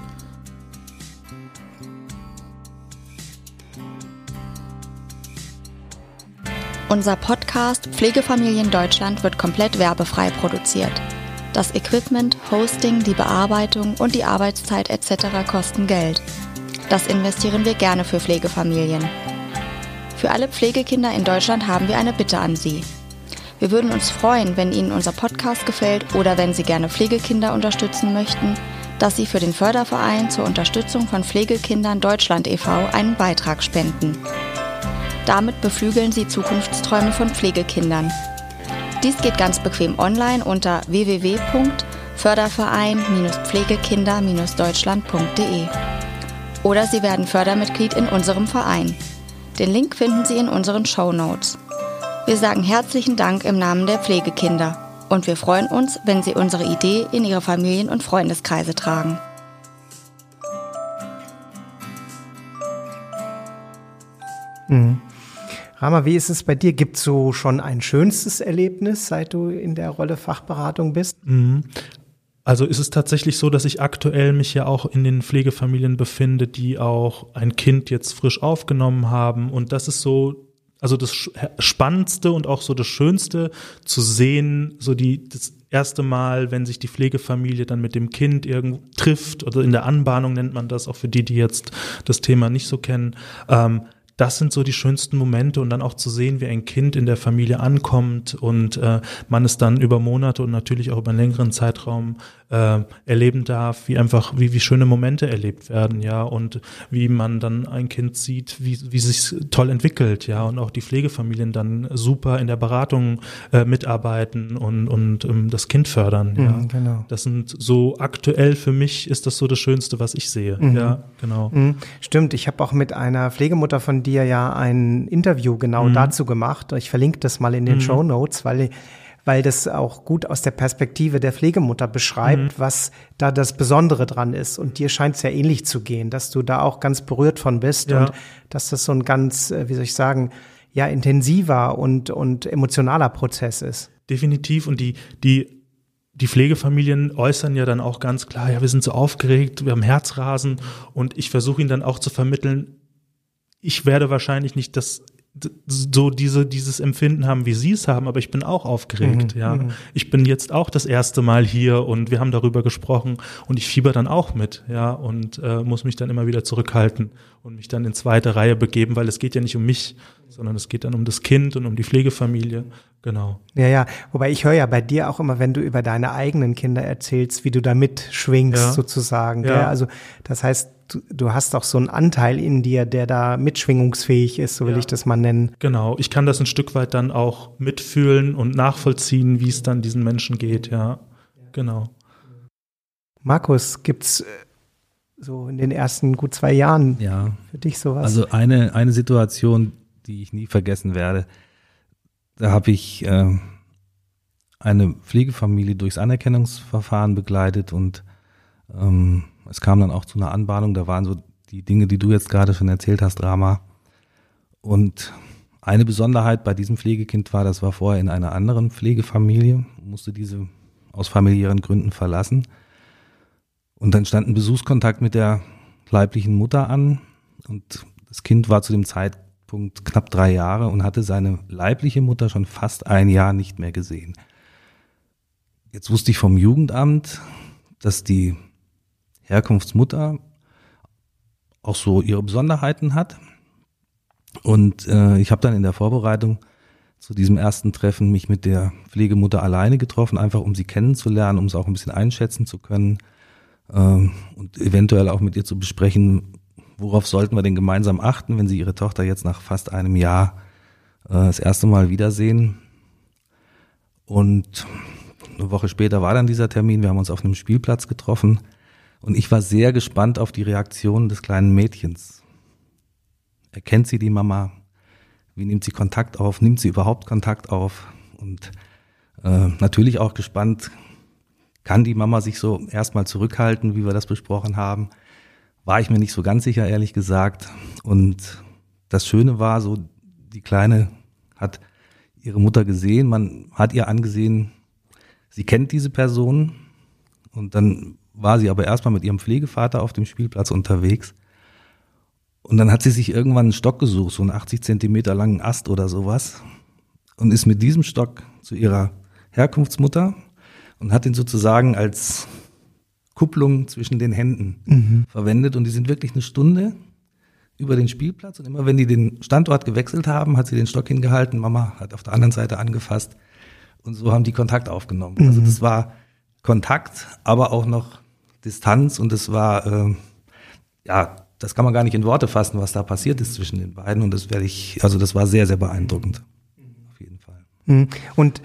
Unser Podcast Pflegefamilien Deutschland wird komplett werbefrei produziert. Das Equipment, Hosting, die Bearbeitung und die Arbeitszeit et cetera kosten Geld. Das investieren wir gerne für Pflegefamilien. Für alle Pflegekinder in Deutschland haben wir eine Bitte an Sie. Wir würden uns freuen, wenn Ihnen unser Podcast gefällt oder wenn Sie gerne Pflegekinder unterstützen möchten, dass Sie für den Förderverein zur Unterstützung von Pflegekindern Deutschland e V einen Beitrag spenden. Damit beflügeln Sie Zukunftsträume von Pflegekindern. Dies geht ganz bequem online unter w w w punkt förderverein pflegekinder deutschland punkt d e. Oder Sie werden Fördermitglied in unserem Verein. Den Link finden Sie in unseren Shownotes. Wir sagen herzlichen Dank im Namen der Pflegekinder und wir freuen uns, wenn Sie unsere Idee in Ihre Familien- und Freundeskreise tragen. Mhm. Rama, wie ist es bei dir? Gibt es so schon ein schönstes Erlebnis, seit du in der Rolle Fachberatung bist? Mhm. Also ist es tatsächlich so, dass ich aktuell mich ja auch in den Pflegefamilien befinde, die auch ein Kind jetzt frisch aufgenommen haben. Und das ist so, also das Spannendste und auch so das Schönste zu sehen, so die, das erste Mal, wenn sich die Pflegefamilie dann mit dem Kind irgendwo trifft oder in der Anbahnung nennt man das, auch für die, die jetzt das Thema nicht so kennen, ähm, das sind so die schönsten Momente und dann auch zu sehen, wie ein Kind in der Familie ankommt und äh, man es dann über Monate und natürlich auch über einen längeren Zeitraum äh, erleben darf, wie einfach, wie, wie schöne Momente erlebt werden, ja, und wie man dann ein Kind sieht, wie, wie sich toll entwickelt, ja, und auch die Pflegefamilien dann super in der Beratung äh, mitarbeiten und, und ähm, das Kind fördern, ja. Mhm, genau. Das sind so aktuell für mich ist das so das Schönste, was ich sehe, Mhm. ja, genau. Mhm. Stimmt, ich habe auch mit einer Pflegemutter von dir ja ein Interview genau Mhm. dazu gemacht. Ich verlinke das mal in den Mhm. Shownotes, weil weil das auch gut aus der Perspektive der Pflegemutter beschreibt, Mhm. was da das Besondere dran ist. Und dir scheint es ja ähnlich zu gehen, dass du da auch ganz berührt von bist Ja. und dass das so ein ganz, äh, wie soll ich sagen, ja, intensiver und, und emotionaler Prozess ist. Definitiv. Und die, die, die Pflegefamilien äußern ja dann auch ganz klar, ja, wir sind so aufgeregt, wir haben Herzrasen und ich versuche ihnen dann auch zu vermitteln, ich werde wahrscheinlich nicht das so diese dieses Empfinden haben, wie sie es haben, aber ich bin auch aufgeregt, Mhm, ja. mhm. Ich bin jetzt auch das erste Mal hier und wir haben darüber gesprochen und ich fieber dann auch mit, ja, und äh, muss mich dann immer wieder zurückhalten und mich dann in zweite Reihe begeben, weil es geht ja nicht um mich, sondern es geht dann um das Kind und um die Pflegefamilie, genau. Ja, ja. Wobei ich höre ja bei dir auch immer, wenn du über deine eigenen Kinder erzählst, wie du da mitschwingst Ja. sozusagen. Ja. Gell? Also das heißt, du, du hast auch so einen Anteil in dir, der da mitschwingungsfähig ist, so will Ja. ich das mal nennen. Genau, ich kann das ein Stück weit dann auch mitfühlen und nachvollziehen, wie es dann diesen Menschen geht, ja, genau. Markus, gibt's äh, so in den ersten gut zwei Jahren Ja, für dich sowas? also eine, eine Situation, die ich nie vergessen werde, da habe ich äh, eine Pflegefamilie durchs Anerkennungsverfahren begleitet und ähm, es kam dann auch zu einer Anbahnung, da waren so die Dinge, die du jetzt gerade schon erzählt hast, Rama. Und eine Besonderheit bei diesem Pflegekind war, das war vorher in einer anderen Pflegefamilie, musste diese aus familiären Gründen verlassen. Und dann stand ein Besuchskontakt mit der leiblichen Mutter an und das Kind war zu dem Zeitpunkt knapp drei Jahre und hatte seine leibliche Mutter schon fast ein Jahr nicht mehr gesehen. Jetzt wusste ich vom Jugendamt, dass die Herkunftsmutter auch so ihre Besonderheiten hat. Und äh, ich habe dann in der Vorbereitung zu diesem ersten Treffen mich mit der Pflegemutter alleine getroffen, einfach um sie kennenzulernen, um es auch ein bisschen einschätzen zu können ähm, und eventuell auch mit ihr zu besprechen, worauf sollten wir denn gemeinsam achten, wenn sie ihre Tochter jetzt nach fast einem Jahr äh, das erste Mal wiedersehen. Und eine Woche später war dann dieser Termin, wir haben uns auf einem Spielplatz getroffen und ich war sehr gespannt auf die Reaktion des kleinen Mädchens. Erkennt sie die Mama? Wie nimmt sie Kontakt auf? Nimmt sie überhaupt Kontakt auf? Und äh, natürlich auch gespannt, kann die Mama sich so erstmal zurückhalten, wie wir das besprochen haben? War ich mir nicht so ganz sicher, ehrlich gesagt. Und das Schöne war so, die Kleine hat ihre Mutter gesehen, man hat ihr angesehen, sie kennt diese Person. Und dann war sie aber erstmal mit ihrem Pflegevater auf dem Spielplatz unterwegs. Und dann hat sie sich irgendwann einen Stock gesucht, so einen achtzig Zentimeter langen Ast oder sowas, und ist mit diesem Stock zu ihrer Herkunftsmutter und hat ihn sozusagen als Kupplung zwischen den Händen mhm. verwendet. Und die sind wirklich eine Stunde über den Spielplatz und immer wenn die den Standort gewechselt haben, hat sie den Stock hingehalten, Mama hat auf der anderen Seite angefasst und so haben die Kontakt aufgenommen. Mhm. Also das war Kontakt, aber auch noch Distanz und es war, äh, ja, das kann man gar nicht in Worte fassen, was da passiert ist zwischen den beiden. Und das werde ich, also das war sehr, sehr beeindruckend. Auf jeden Fall. Und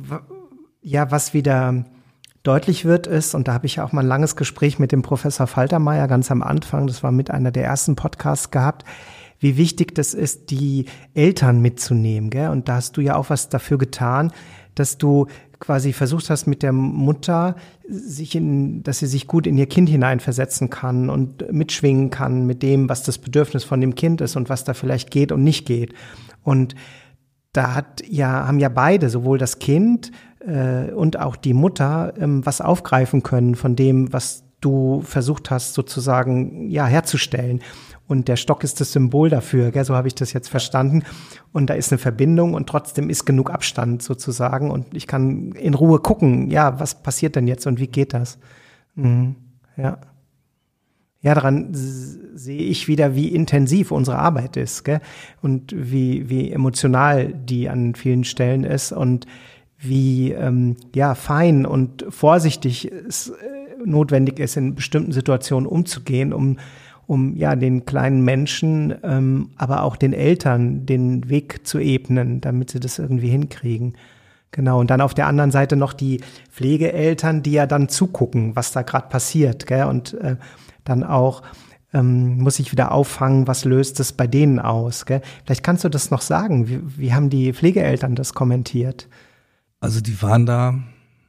ja, was wieder deutlich wird ist, und da habe ich ja auch mal ein langes Gespräch mit dem Professor Faltermeier ganz am Anfang, das war mit einer der ersten Podcasts gehabt, wie wichtig das ist, die Eltern mitzunehmen, gell? Und da hast du ja auch was dafür getan, dass du quasi versucht hast mit der Mutter, sich in, dass sie sich gut in ihr Kind hineinversetzen kann und mitschwingen kann mit dem, was das Bedürfnis von dem Kind ist und was da vielleicht geht und nicht geht. Und da hat ja, haben ja beide, sowohl das Kind äh, und auch die Mutter, ähm, was aufgreifen können von dem, was du versucht hast, sozusagen, ja, herzustellen. Und der Stock ist das Symbol dafür, gell? So habe ich das jetzt verstanden. Und da ist eine Verbindung und trotzdem ist genug Abstand sozusagen. Und ich kann in Ruhe gucken, ja, was passiert denn jetzt und wie geht das? Mhm. Ja. ja, daran s- sehe ich wieder, wie intensiv unsere Arbeit ist, gell? Und wie, wie emotional die an vielen Stellen ist und wie ähm, ja, fein und vorsichtig es äh, notwendig ist, in bestimmten Situationen umzugehen, um, um ja, den kleinen Menschen, ähm, aber auch den Eltern den Weg zu ebnen, damit sie das irgendwie hinkriegen. Genau, und dann auf der anderen Seite noch die Pflegeeltern, die ja dann zugucken, was da gerade passiert, gell? Und äh, dann auch ähm, muss ich wieder auffangen, was löst es bei denen aus, gell? Vielleicht kannst du das noch sagen. Wie, wie haben die Pflegeeltern das kommentiert? Also die waren da,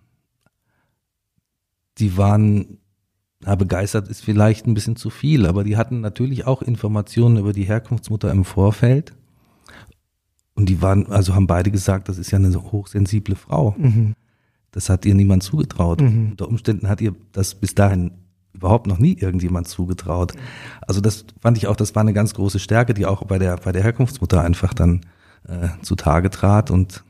die waren, ja, begeistert ist vielleicht ein bisschen zu viel, aber die hatten natürlich auch Informationen über die Herkunftsmutter im Vorfeld. Und die waren, also haben beide gesagt, das ist ja eine hochsensible Frau. Mhm. Das hat ihr niemand zugetraut. Mhm. Unter Umständen hat ihr das bis dahin überhaupt noch nie irgendjemand zugetraut. Also das fand ich auch, das war eine ganz große Stärke, die auch bei der, bei der Herkunftsmutter einfach dann äh, zutage trat. Und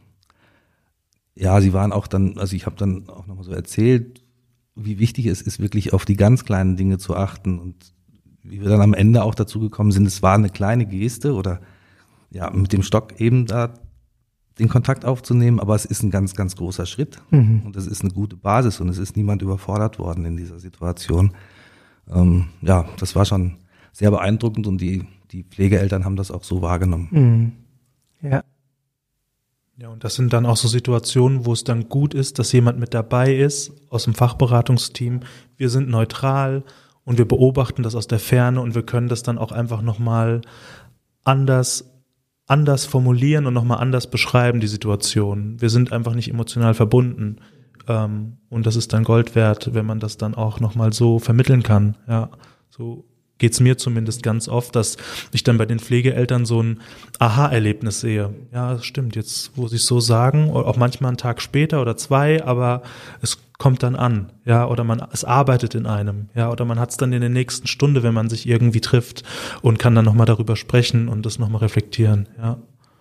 ja, sie waren auch dann, also ich habe dann auch nochmal so erzählt, wie wichtig es ist, wirklich auf die ganz kleinen Dinge zu achten. Und wie wir dann am Ende auch dazu gekommen sind, es war eine kleine Geste oder ja, mit dem Stock eben da den Kontakt aufzunehmen, aber es ist ein ganz, ganz großer Schritt. Mhm. Und es ist eine gute Basis und es ist niemand überfordert worden in dieser Situation. Ähm, ja, das war schon sehr beeindruckend und die, die Pflegeeltern haben das auch so wahrgenommen. Mhm. Ja. Ja, und das sind dann auch so Situationen, wo es dann gut ist, dass jemand mit dabei ist aus dem Fachberatungsteam. Wir sind neutral und wir beobachten das aus der Ferne und wir können das dann auch einfach nochmal anders anders formulieren und nochmal anders beschreiben, die Situation. Wir sind einfach nicht emotional verbunden. Ähm, und das ist dann Gold wert, wenn man das dann auch nochmal so vermitteln kann. Ja, so geht's mir zumindest ganz oft, dass ich dann bei den Pflegeeltern so ein Aha-Erlebnis sehe. Ja, das stimmt, jetzt, wo sie es so sagen, auch manchmal einen Tag später oder zwei, aber es kommt dann an, ja, oder man, es arbeitet in einem, ja, oder man hat es dann in der nächsten Stunde, wenn man sich irgendwie trifft und kann dann nochmal darüber sprechen und das nochmal reflektieren, ja.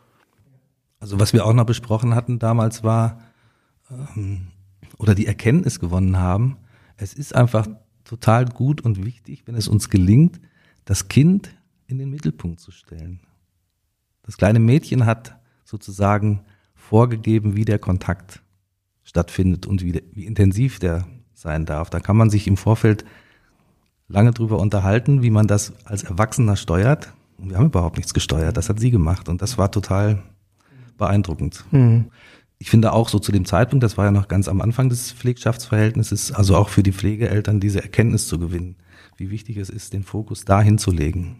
Also was wir auch noch besprochen hatten damals war, ähm, oder die Erkenntnis gewonnen haben, es ist einfach total gut und wichtig, wenn es uns gelingt, das Kind in den Mittelpunkt zu stellen. Das kleine Mädchen hat sozusagen vorgegeben, wie der Kontakt stattfindet und wie, wie intensiv der sein darf. Da kann man sich im Vorfeld lange drüber unterhalten, wie man das als Erwachsener steuert. Und wir haben überhaupt nichts gesteuert, das hat sie gemacht und das war total beeindruckend. Mhm. Ich finde auch so zu dem Zeitpunkt, das war ja noch ganz am Anfang des Pflegschaftsverhältnisses, also auch für die Pflegeeltern diese Erkenntnis zu gewinnen, wie wichtig es ist, den Fokus dahin zu legen.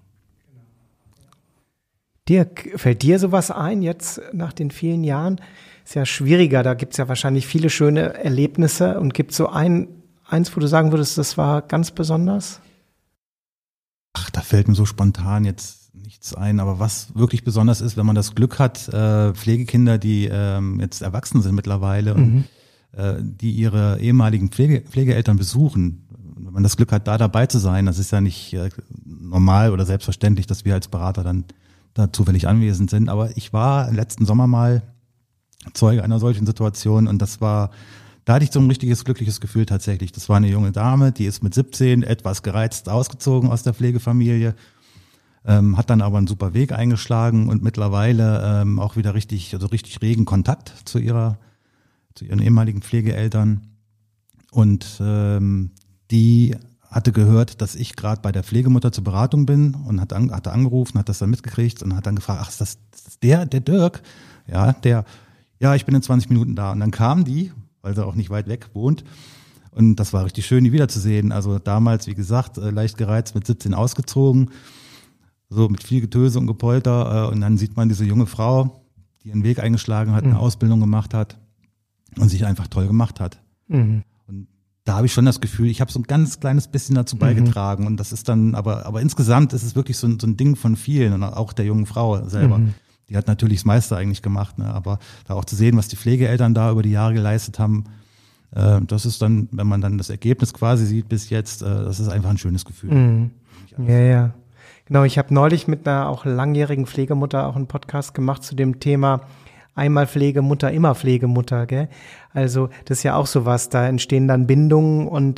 Dirk, fällt dir sowas ein jetzt nach den vielen Jahren? Ist ja schwieriger, da gibt's ja wahrscheinlich viele schöne Erlebnisse und gibt so ein, eins, wo du sagen würdest, das war ganz besonders? Ach, da fällt mir so spontan jetzt nichts ein, aber was wirklich besonders ist, wenn man das Glück hat, äh, Pflegekinder, die ähm, jetzt erwachsen sind mittlerweile und Mhm. äh, die ihre ehemaligen Pflege, Pflegeeltern besuchen, wenn man das Glück hat, da dabei zu sein, das ist ja nicht äh, normal oder selbstverständlich, dass wir als Berater dann da zufällig anwesend sind, aber ich war letzten Sommer mal Zeuge einer solchen Situation und das war, da hatte ich so ein richtiges glückliches Gefühl tatsächlich. Das war eine junge Dame, die ist mit siebzehn etwas gereizt ausgezogen aus der Pflegefamilie, ähm, hat dann aber einen super Weg eingeschlagen und mittlerweile ähm, auch wieder richtig, also richtig regen Kontakt zu ihrer, zu ihren ehemaligen Pflegeeltern. Und ähm, die hatte gehört, dass ich gerade bei der Pflegemutter zur Beratung bin und hat an, hatte angerufen, hat das dann mitgekriegt und hat dann gefragt, ach, ist das, ist das der, der Dirk? Ja, der, ja, ich bin in zwanzig Minuten da. Und dann kam die, weil sie auch nicht weit weg wohnt. Und das war richtig schön, die wiederzusehen. Also damals, wie gesagt, leicht gereizt, mit siebzehn ausgezogen, so mit viel Getöse und Gepolter. Und dann sieht man diese junge Frau, die ihren Weg eingeschlagen hat, eine mhm. Ausbildung gemacht hat und sich einfach toll gemacht hat. Mhm. Und da habe ich schon das Gefühl, ich habe so ein ganz kleines bisschen dazu beigetragen. Mhm. Und das ist dann, aber, aber insgesamt ist es wirklich so ein, so ein Ding von vielen und auch der jungen Frau selber. Mhm. Die hat natürlich das meiste eigentlich gemacht, ne? Aber da auch zu sehen, was die Pflegeeltern da über die Jahre geleistet haben, äh, das ist dann, wenn man dann das Ergebnis quasi sieht bis jetzt, äh, das ist einfach ein schönes Gefühl. Mhm. Ja, ja. Genau, ich habe neulich mit einer auch langjährigen Pflegemutter auch einen Podcast gemacht zu dem Thema einmal Pflegemutter, immer Pflegemutter, gell? Also das ist ja auch sowas, da entstehen dann Bindungen und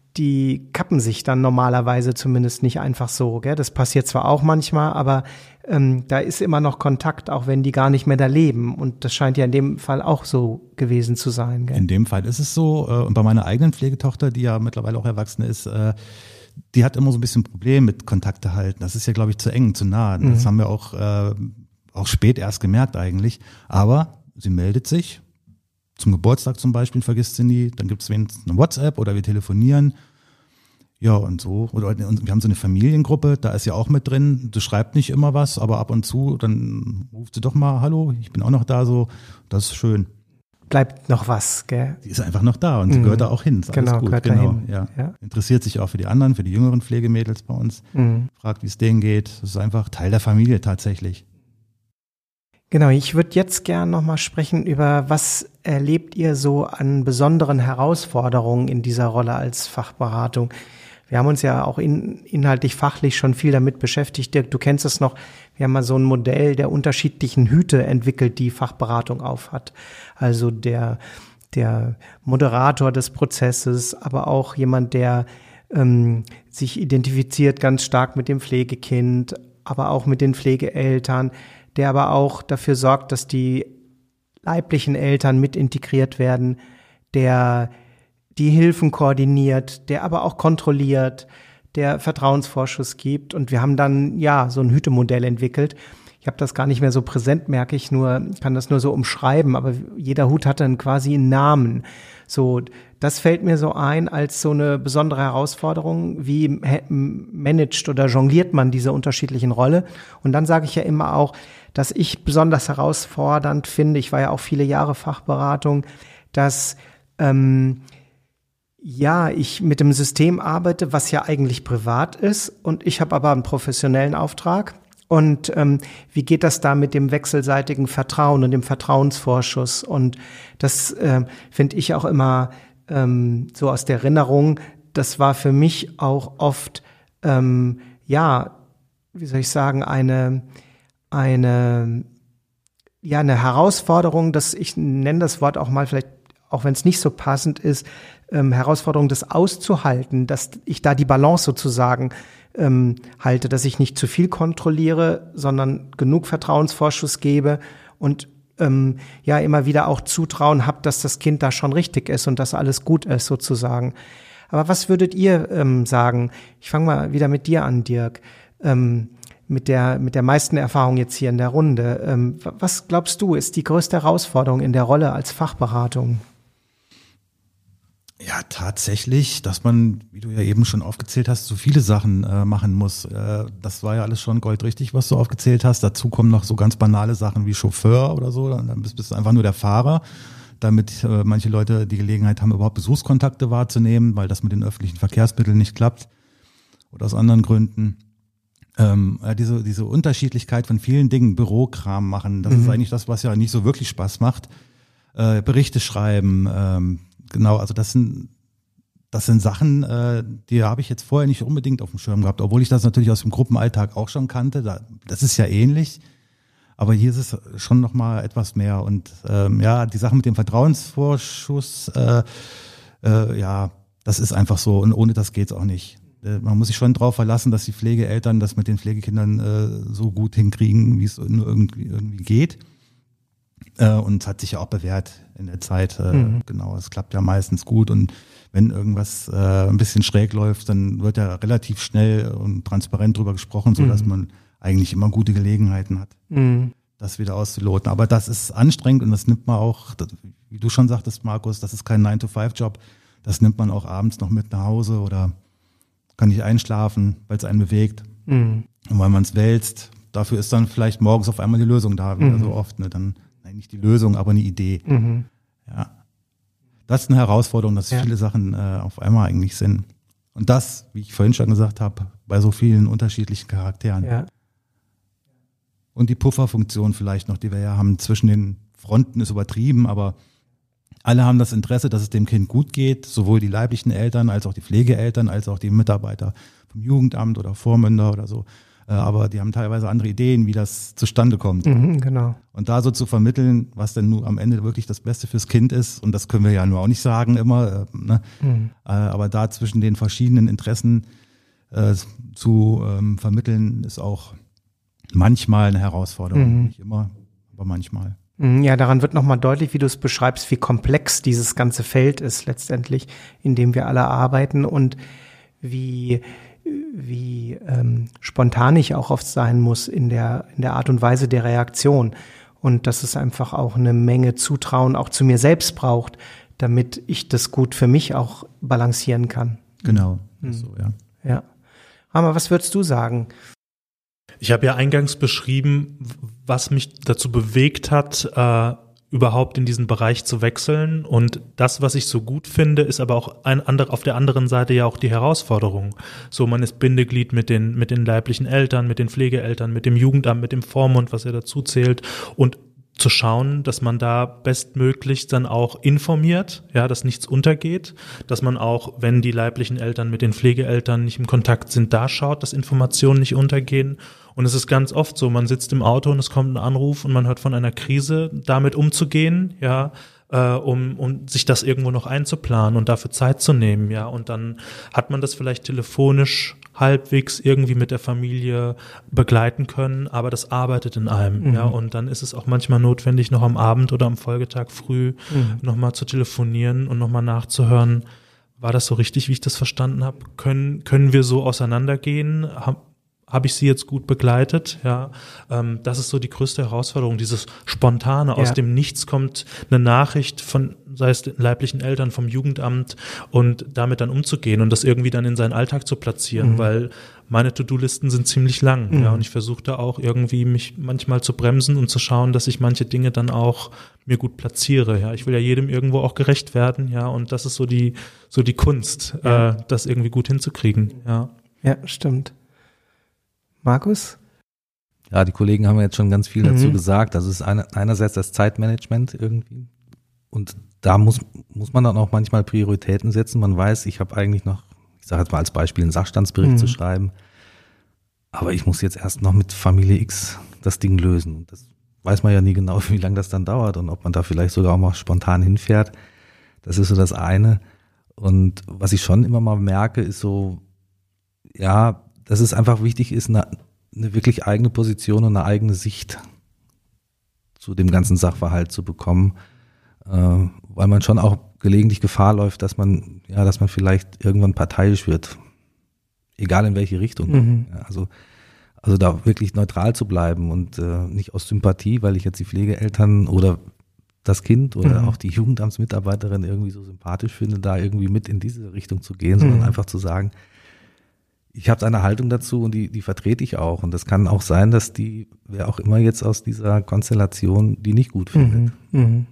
die kappen sich dann normalerweise zumindest nicht einfach so. Gell? Das passiert zwar auch manchmal, aber ähm, da ist immer noch Kontakt, auch wenn die gar nicht mehr da leben. Und das scheint ja in dem Fall auch so gewesen zu sein. Gell? In dem Fall ist es so. Äh, und bei meiner eigenen Pflegetochter, die ja mittlerweile auch erwachsen ist, äh, die hat immer so ein bisschen Problem mit Kontakte halten. Das ist ja, glaube ich, zu eng, zu nah. Das mhm. haben wir auch, äh, auch spät erst gemerkt eigentlich. Aber sie meldet sich. Zum Geburtstag zum Beispiel vergisst sie nie, dann gibt es wenigstens eine WhatsApp oder wir telefonieren. Ja, und so. Oder und wir haben so eine Familiengruppe, da ist ja auch mit drin. Sie schreibt nicht immer was, aber ab und zu, dann ruft sie doch mal, hallo, ich bin auch noch da, so. Das ist schön. Bleibt noch was, gell? Die ist einfach noch da und sie mhm. gehört da auch hin. Ist genau, alles gut. gehört genau, dahin. Ja. Ja. Interessiert sich auch für die anderen, für die jüngeren Pflegemädels bei uns. Mhm. Fragt, wie es denen geht. Das ist einfach Teil der Familie tatsächlich. Genau, ich würde jetzt gern nochmal sprechen über, was erlebt ihr so an besonderen Herausforderungen in dieser Rolle als Fachberatung? Wir haben uns ja auch in, inhaltlich fachlich schon viel damit beschäftigt. Dirk, du kennst es noch, wir haben mal so ein Modell der unterschiedlichen Hüte entwickelt, die Fachberatung aufhat. Also der, der Moderator des Prozesses, aber auch jemand, der ähm, sich identifiziert ganz stark mit dem Pflegekind, aber auch mit den Pflegeeltern, der aber auch dafür sorgt, dass die leiblichen Eltern mit integriert werden, der die Hilfen koordiniert, der aber auch kontrolliert, der Vertrauensvorschuss gibt. Und wir haben dann, ja, so ein Hütemodell entwickelt. Ich habe das gar nicht mehr so präsent, merke ich nur, kann das nur so umschreiben, aber jeder Hut hat dann quasi einen Namen. So, das fällt mir so ein als so eine besondere Herausforderung. Wie managt oder jongliert man diese unterschiedlichen Rollen? Und dann sage ich ja immer auch, dass ich besonders herausfordernd finde, ich war ja auch viele Jahre Fachberatung, dass ähm, ja, ich mit dem System arbeite, was ja eigentlich privat ist, und ich habe aber einen professionellen Auftrag. Und ähm, wie geht das da mit dem wechselseitigen Vertrauen und dem Vertrauensvorschuss? Und das äh, finde ich auch immer ähm, so aus der Erinnerung, das war für mich auch oft, ähm, ja, wie soll ich sagen, eine eine ja eine Herausforderung, dass ich nenne das Wort auch mal vielleicht, auch wenn es nicht so passend ist, ähm, Herausforderung, das auszuhalten, dass ich da die Balance sozusagen ähm, halte, dass ich nicht zu viel kontrolliere, sondern genug Vertrauensvorschuss gebe und ähm, ja immer wieder auch Zutrauen habe, dass das Kind da schon richtig ist und dass alles gut ist sozusagen. Aber was würdet ihr ähm, sagen? Ich fange mal wieder mit dir an, Dirk. Ähm, mit der mit der meisten Erfahrung jetzt hier in der Runde. Ähm, was glaubst du, ist die größte Herausforderung in der Rolle als Fachberatung? Ja, tatsächlich, dass man, wie du ja eben schon aufgezählt hast, so viele Sachen äh, machen muss. Äh, das war ja alles schon goldrichtig, was du aufgezählt hast. Dazu kommen noch so ganz banale Sachen wie Chauffeur oder so. Dann bist, bist du einfach nur der Fahrer, damit äh, manche Leute die Gelegenheit haben, überhaupt Besuchskontakte wahrzunehmen, weil das mit den öffentlichen Verkehrsmitteln nicht klappt oder aus anderen Gründen. Ähm, äh, diese, diese Unterschiedlichkeit von vielen Dingen, Bürokram machen, das mhm. ist eigentlich das, was ja nicht so wirklich Spaß macht. Äh, Berichte schreiben, ähm, genau, also das sind, das sind Sachen, äh, die habe ich jetzt vorher nicht unbedingt auf dem Schirm gehabt, obwohl ich das natürlich aus dem Gruppenalltag auch schon kannte. Da, das ist ja ähnlich, aber hier ist es schon nochmal etwas mehr. Und ähm, ja, die Sache mit dem Vertrauensvorschuss, äh, äh, ja, das ist einfach so und ohne das geht's auch nicht. Man muss sich schon darauf verlassen, dass die Pflegeeltern das mit den Pflegekindern äh, so gut hinkriegen, wie es nur irgendwie, irgendwie geht. Äh, und es hat sich ja auch bewährt in der Zeit. Äh, mhm. Genau, es klappt ja meistens gut. Und wenn irgendwas äh, ein bisschen schräg läuft, dann wird ja relativ schnell und transparent drüber gesprochen, so dass mhm. man eigentlich immer gute Gelegenheiten hat, mhm. das wieder auszuloten. Aber das ist anstrengend und das nimmt man auch, das, wie du schon sagtest, Markus, das ist kein nine to five Job. Das nimmt man auch abends noch mit nach Hause oder kann nicht einschlafen, weil es einen bewegt mhm. und weil man es wälzt. Dafür ist dann vielleicht morgens auf einmal die Lösung da, wie mhm. so oft. Ne? Dann nein, nicht die Lösung, aber eine Idee. Mhm. Ja, das ist eine Herausforderung, dass ja. viele Sachen äh, auf einmal eigentlich sind. Und das, wie ich vorhin schon gesagt habe, bei so vielen unterschiedlichen Charakteren. Ja. Und die Pufferfunktion vielleicht noch, die wir ja haben zwischen den Fronten, ist übertrieben, aber alle haben das Interesse, dass es dem Kind gut geht, sowohl die leiblichen Eltern als auch die Pflegeeltern, als auch die Mitarbeiter vom Jugendamt oder Vormünder oder so. äh, aber die haben teilweise andere Ideen, wie das zustande kommt. Mhm, genau. Und da so zu vermitteln, was denn nun am Ende wirklich das Beste fürs Kind ist, und das können wir ja nur auch nicht sagen immer, äh, ne? mhm. äh, aber da zwischen den verschiedenen Interessen äh, zu ähm, vermitteln, ist auch manchmal eine Herausforderung. Mhm. Nicht immer, aber manchmal. Ja, daran wird nochmal deutlich, wie du es beschreibst, wie komplex dieses ganze Feld ist letztendlich, in dem wir alle arbeiten und wie, wie ähm, spontan ich auch oft sein muss in der, in der Art und Weise der Reaktion. Und dass es einfach auch eine Menge Zutrauen auch zu mir selbst braucht, damit ich das gut für mich auch balancieren kann. Genau, mhm. so, ja. Ja. Rama, was würdest du sagen? Ich habe ja eingangs beschrieben, was mich dazu bewegt hat, äh, überhaupt in diesen Bereich zu wechseln. Und das, was ich so gut finde, ist aber auch ein andere, auf der anderen Seite ja auch die Herausforderung. So, man ist Bindeglied mit den, mit den leiblichen Eltern, mit den Pflegeeltern, mit dem Jugendamt, mit dem Vormund, was ja dazu zählt. Und zu schauen, dass man da bestmöglich dann auch informiert, ja, dass nichts untergeht, dass man auch, wenn die leiblichen Eltern mit den Pflegeeltern nicht im Kontakt sind, da schaut, dass Informationen nicht untergehen. Und es ist ganz oft so, man sitzt im Auto und es kommt ein Anruf und man hört von einer Krise, damit umzugehen, ja, äh, um, um sich das irgendwo noch einzuplanen und dafür Zeit zu nehmen, ja. Und dann hat man das vielleicht telefonisch halbwegs irgendwie mit der Familie begleiten können, aber das arbeitet in einem, mhm. ja, und dann ist es auch manchmal notwendig, noch am Abend oder am Folgetag früh mhm. nochmal zu telefonieren und nochmal nachzuhören, war das so richtig, wie ich das verstanden habe? Können, können wir so auseinandergehen? Hab, habe ich sie jetzt gut begleitet, ja, ähm, das ist so die größte Herausforderung, dieses Spontane, aus ja. dem Nichts kommt eine Nachricht von, sei es den leiblichen Eltern, vom Jugendamt und damit dann umzugehen und das irgendwie dann in seinen Alltag zu platzieren, mhm. weil meine To-Do-Listen sind ziemlich lang, mhm. ja, und ich versuche da auch irgendwie mich manchmal zu bremsen und zu schauen, dass ich manche Dinge dann auch mir gut platziere, ja, ich will ja jedem irgendwo auch gerecht werden, ja, und das ist so die, so die Kunst, ja. äh, das irgendwie gut hinzukriegen, ja. Ja, stimmt. Markus? Ja, die Kollegen haben jetzt schon ganz viel dazu mhm. gesagt. Das ist eine, einerseits das Zeitmanagement irgendwie. Und da muss, muss man dann auch manchmal Prioritäten setzen. Man weiß, ich habe eigentlich noch, ich sage jetzt mal als Beispiel, einen Sachstandsbericht mhm. zu schreiben. Aber ich muss jetzt erst noch mit Familie X das Ding lösen. Und das weiß man ja nie genau, wie lange das dann dauert und ob man da vielleicht sogar auch mal spontan hinfährt. Das ist so das eine. Und was ich schon immer mal merke, ist so, ja, dass es einfach wichtig ist, eine, eine wirklich eigene Position und eine eigene Sicht zu dem ganzen Sachverhalt zu bekommen, äh, weil man schon auch gelegentlich Gefahr läuft, dass man, ja, dass man vielleicht irgendwann parteiisch wird, egal in welche Richtung. Mhm. Ja, also, also da wirklich neutral zu bleiben und äh, nicht aus Sympathie, weil ich jetzt die Pflegeeltern oder das Kind oder mhm. auch die Jugendamtsmitarbeiterin irgendwie so sympathisch finde, da irgendwie mit in diese Richtung zu gehen, sondern mhm. einfach zu sagen, ich habe eine Haltung dazu und die, die vertrete ich auch. Und das kann auch sein, dass die, wer auch immer jetzt aus dieser Konstellation, die nicht gut findet. Mhm. Mhm.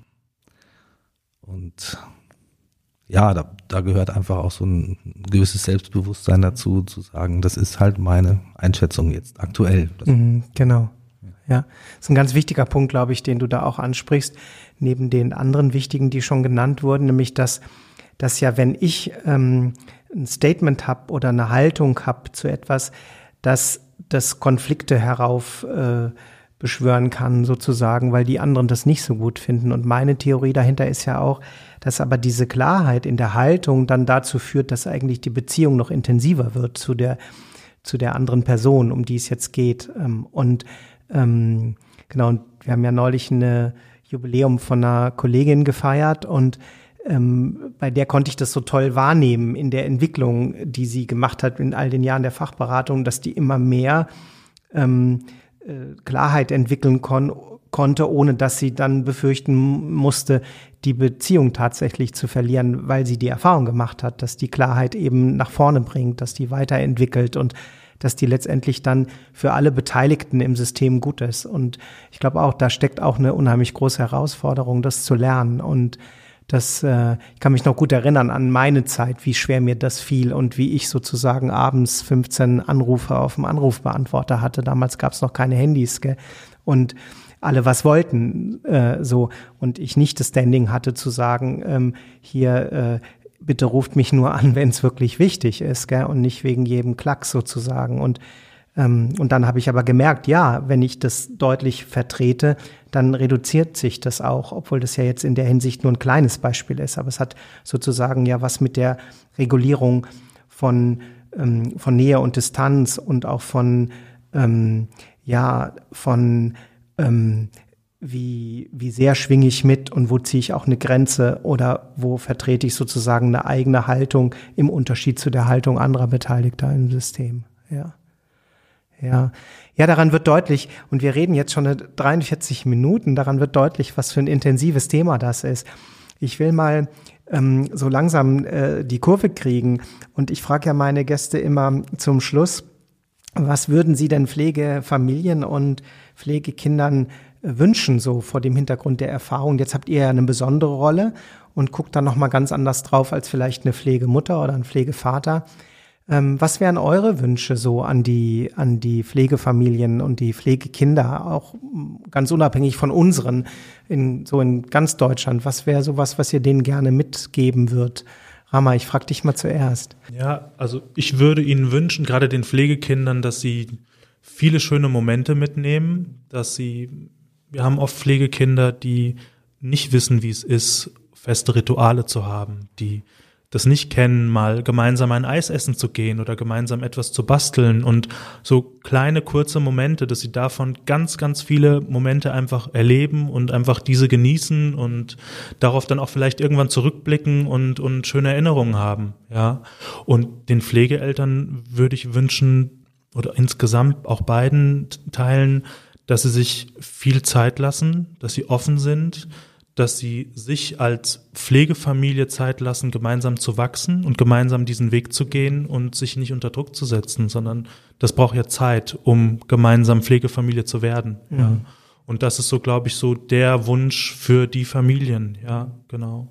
Und ja, da, da gehört einfach auch so ein gewisses Selbstbewusstsein dazu, zu sagen, das ist halt meine Einschätzung jetzt aktuell. Mhm, genau. Ja, das ist ein ganz wichtiger Punkt, glaube ich, den du da auch ansprichst, neben den anderen wichtigen, die schon genannt wurden, nämlich dass, dass ja, wenn ich ähm, ein Statement habe oder eine Haltung habe zu etwas, dass das Konflikte herauf äh, beschwören kann sozusagen, weil die anderen das nicht so gut finden. Und meine Theorie dahinter ist ja auch, dass aber diese Klarheit in der Haltung dann dazu führt, dass eigentlich die Beziehung noch intensiver wird zu der, zu der anderen Person, um die es jetzt geht. Und ähm, genau, und wir haben ja neulich ein Jubiläum von einer Kollegin gefeiert und Ähm, bei der konnte ich das so toll wahrnehmen in der Entwicklung, die sie gemacht hat in all den Jahren der Fachberatung, dass die immer mehr ähm, äh, Klarheit entwickeln kon- konnte, ohne dass sie dann befürchten musste, die Beziehung tatsächlich zu verlieren, weil sie die Erfahrung gemacht hat, dass die Klarheit eben nach vorne bringt, dass die weiterentwickelt und dass die letztendlich dann für alle Beteiligten im System gut ist. Und ich glaube auch, da steckt auch eine unheimlich große Herausforderung, das zu lernen. Und Das, äh, ich kann mich noch gut erinnern an meine Zeit, wie schwer mir das fiel und wie ich sozusagen abends fünfzehn Anrufe auf dem Anrufbeantworter hatte. Damals gab es noch keine Handys, gell? Und alle was wollten, äh, so. Und ich nicht das Standing hatte zu sagen, ähm, hier, äh, bitte ruft mich nur an, wenn es wirklich wichtig ist, gell? Und nicht wegen jedem Klacks sozusagen. Und Ähm, und dann habe ich aber gemerkt, ja, wenn ich das deutlich vertrete, dann reduziert sich das auch, obwohl das ja jetzt in der Hinsicht nur ein kleines Beispiel ist. Aber es hat sozusagen ja was mit der Regulierung von, ähm, von Nähe und Distanz und auch von, ähm, ja, von ähm, wie, wie sehr schwinge ich mit und wo ziehe ich auch eine Grenze oder wo vertrete ich sozusagen eine eigene Haltung im Unterschied zu der Haltung anderer Beteiligter im System. Ja. Ja. Ja, daran wird deutlich, und wir reden jetzt schon dreiundvierzig Minuten, daran wird deutlich, was für ein intensives Thema das ist. Ich will mal ähm, so langsam äh, die Kurve kriegen und ich frage ja meine Gäste immer zum Schluss, was würden Sie denn Pflegefamilien und Pflegekindern wünschen, so vor dem Hintergrund der Erfahrung? Jetzt habt ihr ja eine besondere Rolle und guckt dann nochmal ganz anders drauf als vielleicht eine Pflegemutter oder ein Pflegevater. Ähm, was wären eure Wünsche so an die, an die Pflegefamilien und die Pflegekinder, auch ganz unabhängig von unseren, in, so in ganz Deutschland? Was wäre sowas, was ihr denen gerne mitgeben würdet? Rama, ich frage dich mal zuerst. Ja, also ich würde Ihnen wünschen, gerade den Pflegekindern, dass sie viele schöne Momente mitnehmen, dass sie, wir haben oft Pflegekinder, die nicht wissen, wie es ist, feste Rituale zu haben, die das nicht kennen, mal gemeinsam ein Eis essen zu gehen oder gemeinsam etwas zu basteln und so kleine, kurze Momente, dass sie davon ganz, ganz viele Momente einfach erleben und einfach diese genießen und darauf dann auch vielleicht irgendwann zurückblicken und, und schöne Erinnerungen haben, ja. Und den Pflegeeltern würde ich wünschen, oder insgesamt auch beiden Teilen, dass sie sich viel Zeit lassen, dass sie offen sind, dass sie sich als Pflegefamilie Zeit lassen, gemeinsam zu wachsen und gemeinsam diesen Weg zu gehen und sich nicht unter Druck zu setzen, sondern das braucht ja Zeit, um gemeinsam Pflegefamilie zu werden. Mhm. Ja. Und das ist so, glaube ich, so der Wunsch für die Familien. Ja, genau.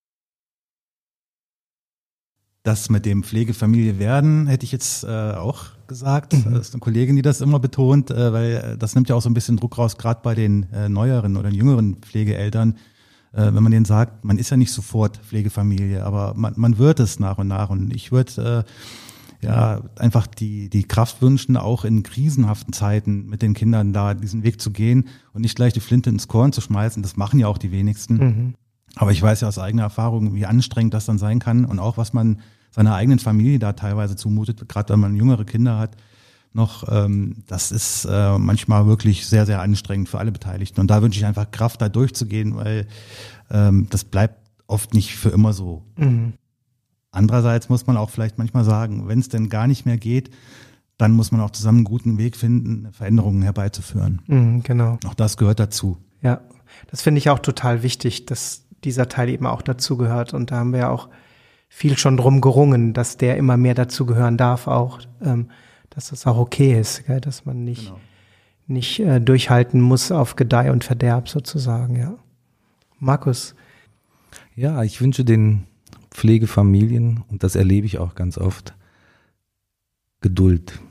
Das mit dem Pflegefamilie werden, hätte ich jetzt äh, auch gesagt. Mhm. Das ist eine Kollegin, die das immer betont, äh, weil das nimmt ja auch so ein bisschen Druck raus, gerade bei den äh, neueren oder jüngeren Pflegeeltern. Äh, wenn man denen sagt, man ist ja nicht sofort Pflegefamilie, aber man, man wird es nach und nach. Und ich würde äh, ja einfach die, die Kraft wünschen, auch in krisenhaften Zeiten mit den Kindern da diesen Weg zu gehen und nicht gleich die Flinte ins Korn zu schmeißen. Das machen ja auch die wenigsten. Mhm. Aber ich weiß ja aus eigener Erfahrung, wie anstrengend das dann sein kann und auch was man seiner eigenen Familie da teilweise zumutet, gerade wenn man jüngere Kinder hat, noch, ähm, das ist äh, manchmal wirklich sehr, sehr anstrengend für alle Beteiligten. Und da wünsche ich einfach Kraft, da durchzugehen, weil ähm, das bleibt oft nicht für immer so. Mhm. Andererseits muss man auch vielleicht manchmal sagen, wenn es denn gar nicht mehr geht, dann muss man auch zusammen einen guten Weg finden, Veränderungen herbeizuführen. Mhm, genau. Auch das gehört dazu. Ja, das finde ich auch total wichtig, dass dieser Teil eben auch dazu gehört. Und da haben wir ja auch viel schon drum gerungen, dass der immer mehr dazugehören darf auch, ähm, dass das auch okay ist, gell? Dass man nicht, genau. nicht äh, durchhalten muss auf Gedeih und Verderb sozusagen, ja. Markus? Ja, ich wünsche den Pflegefamilien, und das erlebe ich auch ganz oft, Geduld.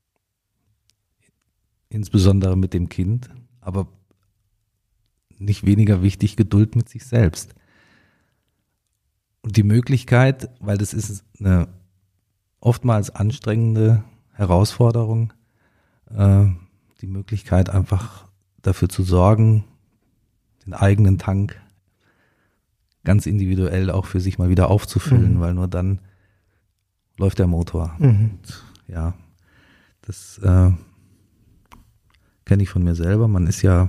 Insbesondere mit dem Kind, aber nicht weniger wichtig, Geduld mit sich selbst. Und die Möglichkeit, weil das ist eine oftmals anstrengende Herausforderung, äh, die Möglichkeit einfach dafür zu sorgen, den eigenen Tank ganz individuell auch für sich mal wieder aufzufüllen, mhm. weil nur dann läuft der Motor. Mhm. Und ja, das äh, kenne ich von mir selber. Man ist ja,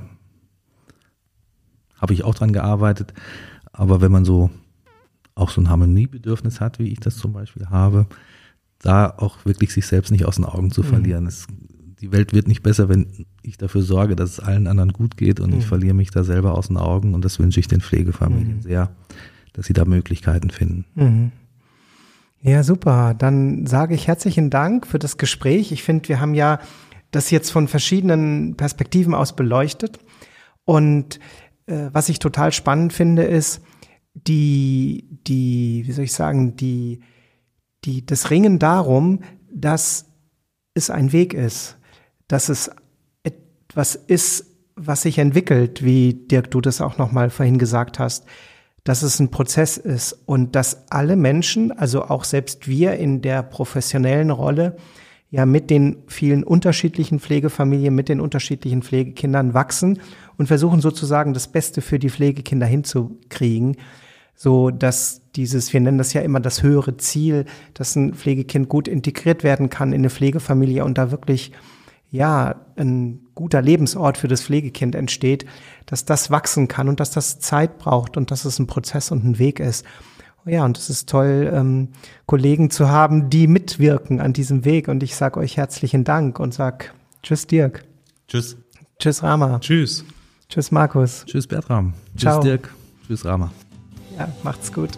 habe ich auch dran gearbeitet, aber wenn man so auch so ein Harmoniebedürfnis hat, wie ich das zum Beispiel habe, da auch wirklich sich selbst nicht aus den Augen zu verlieren. Mhm. Es, die Welt wird nicht besser, wenn ich dafür sorge, dass es allen anderen gut geht und mhm. ich verliere mich da selber aus den Augen, und das wünsche ich den Pflegefamilien mhm. sehr, dass sie da Möglichkeiten finden. Mhm. Ja, super. Dann sage ich herzlichen Dank für das Gespräch. Ich finde, wir haben ja das jetzt von verschiedenen Perspektiven aus beleuchtet, und äh, was ich total spannend finde, ist, die, die, wie soll ich sagen, die, die, das Ringen darum, dass es ein Weg ist, dass es etwas ist, was sich entwickelt, wie Dirk, du das auch nochmal vorhin gesagt hast, dass es ein Prozess ist und dass alle Menschen, also auch selbst wir in der professionellen Rolle, ja mit den vielen unterschiedlichen Pflegefamilien, mit den unterschiedlichen Pflegekindern wachsen und versuchen sozusagen das Beste für die Pflegekinder hinzukriegen, so dass dieses, wir nennen das ja immer das höhere Ziel, dass ein Pflegekind gut integriert werden kann in eine Pflegefamilie und da wirklich ja ein guter Lebensort für das Pflegekind entsteht, dass das wachsen kann und dass das Zeit braucht und dass es ein Prozess und ein Weg ist. Ja, und es ist toll, ähm, Kollegen zu haben, die mitwirken an diesem Weg. Und ich sage euch herzlichen Dank und sag Tschüss Dirk. Tschüss. Tschüss Rama. Tschüss. Tschüss Markus. Tschüss Bertram. Ciao. Tschüss Dirk. Tschüss Rama. Ja, macht's gut.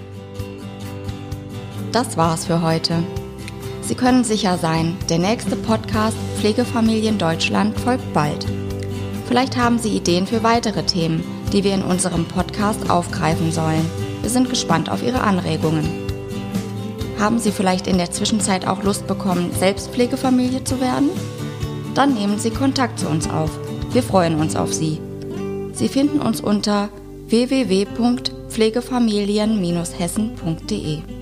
Das war's für heute. Sie können sicher sein, der nächste Podcast Pflegefamilien Deutschland folgt bald. Vielleicht haben Sie Ideen für weitere Themen, die wir in unserem Podcast aufgreifen sollen. Wir sind gespannt auf Ihre Anregungen. Haben Sie vielleicht in der Zwischenzeit auch Lust bekommen, selbst Pflegefamilie zu werden? Dann nehmen Sie Kontakt zu uns auf. Wir freuen uns auf Sie. Sie finden uns unter w w w punkt pflegefamilien Bindestrich hessen punkt de.